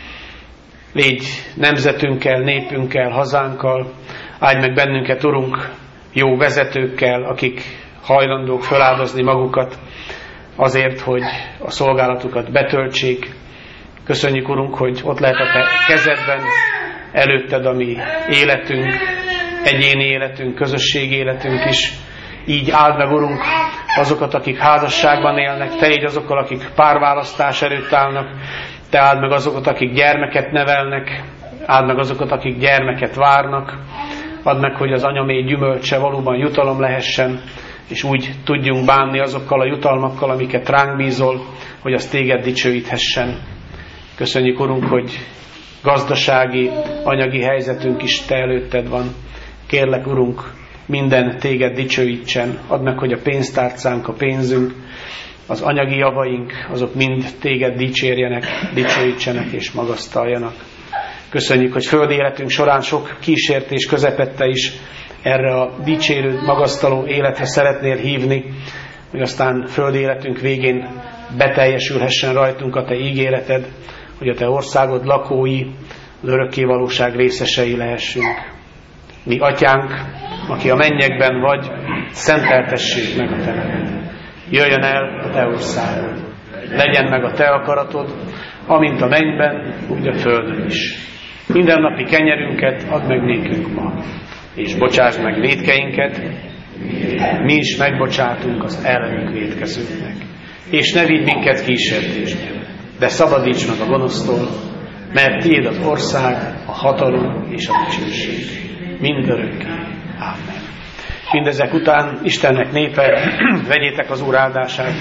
Légy nemzetünkkel, népünkkel, hazánkkal, áldj meg bennünket, Urunk, jó vezetőkkel, akik hajlandók feláldozni magukat azért, hogy a szolgálatukat betöltsék, Köszönjük, Urunk, hogy ott lehet a Te kezedben, előtted a mi életünk, egyéni életünk, közösségi életünk is. Így áld meg, Urunk, azokat, akik házasságban élnek, Te így azokkal, akik párválasztás előtt állnak, Te áld meg azokat, akik gyermeket nevelnek, áld meg azokat, akik gyermeket várnak, add meg, hogy az anyamély gyümölcse valóban jutalom lehessen, és úgy tudjunk bánni azokkal a jutalmakkal, amiket ránk bízol, hogy az Téged dicsőíthessen. Köszönjük, Urunk, hogy gazdasági, anyagi helyzetünk is Te előtted van. Kérlek, Urunk, minden Téged dicsőítsen. Add meg, hogy a pénztárcánk, a pénzünk, az anyagi javaink, azok mind Téged dicsérjenek, dicsőítsenek és magasztaljanak. Köszönjük, hogy földi életünk során sok kísértés közepette is erre a dicsérő, magasztaló életre szeretnél hívni, hogy aztán földi életünk végén beteljesülhessen rajtunk a Te ígéreted, hogy a Te országod lakói, az örökkévalóság részesei lehessünk. Mi Atyánk, aki a mennyekben vagy, szenteltessék meg a Te neved. Jöjjön el a Te országod. Legyen meg a Te akaratod, amint a mennyben, úgy a földön is. Mindennapi kenyerünket add meg nékünk ma, és bocsásd meg vétkeinket, mi is megbocsátunk az ellenünk vétkezőknek. És ne vigy minket kísértésbe, de szabadíts meg a gonosztól, mert Tiéd az ország, a hatalom és a dicsőség mindörökké. Ámen. Mindezek után Istennek népe, vegyétek az Úr áldását.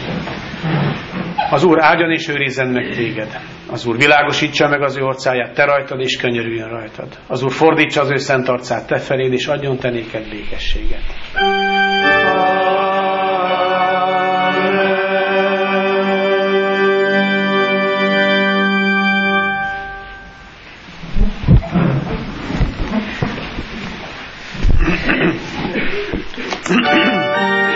Az Úr áldjon és őrizzen meg téged. Az Úr világosítsa meg az ő orcáját te rajtad, és könyörüljön rajtad. Az Úr fordítsa az ő szent arcát te feléd, és adjon te néked békességet. Amen.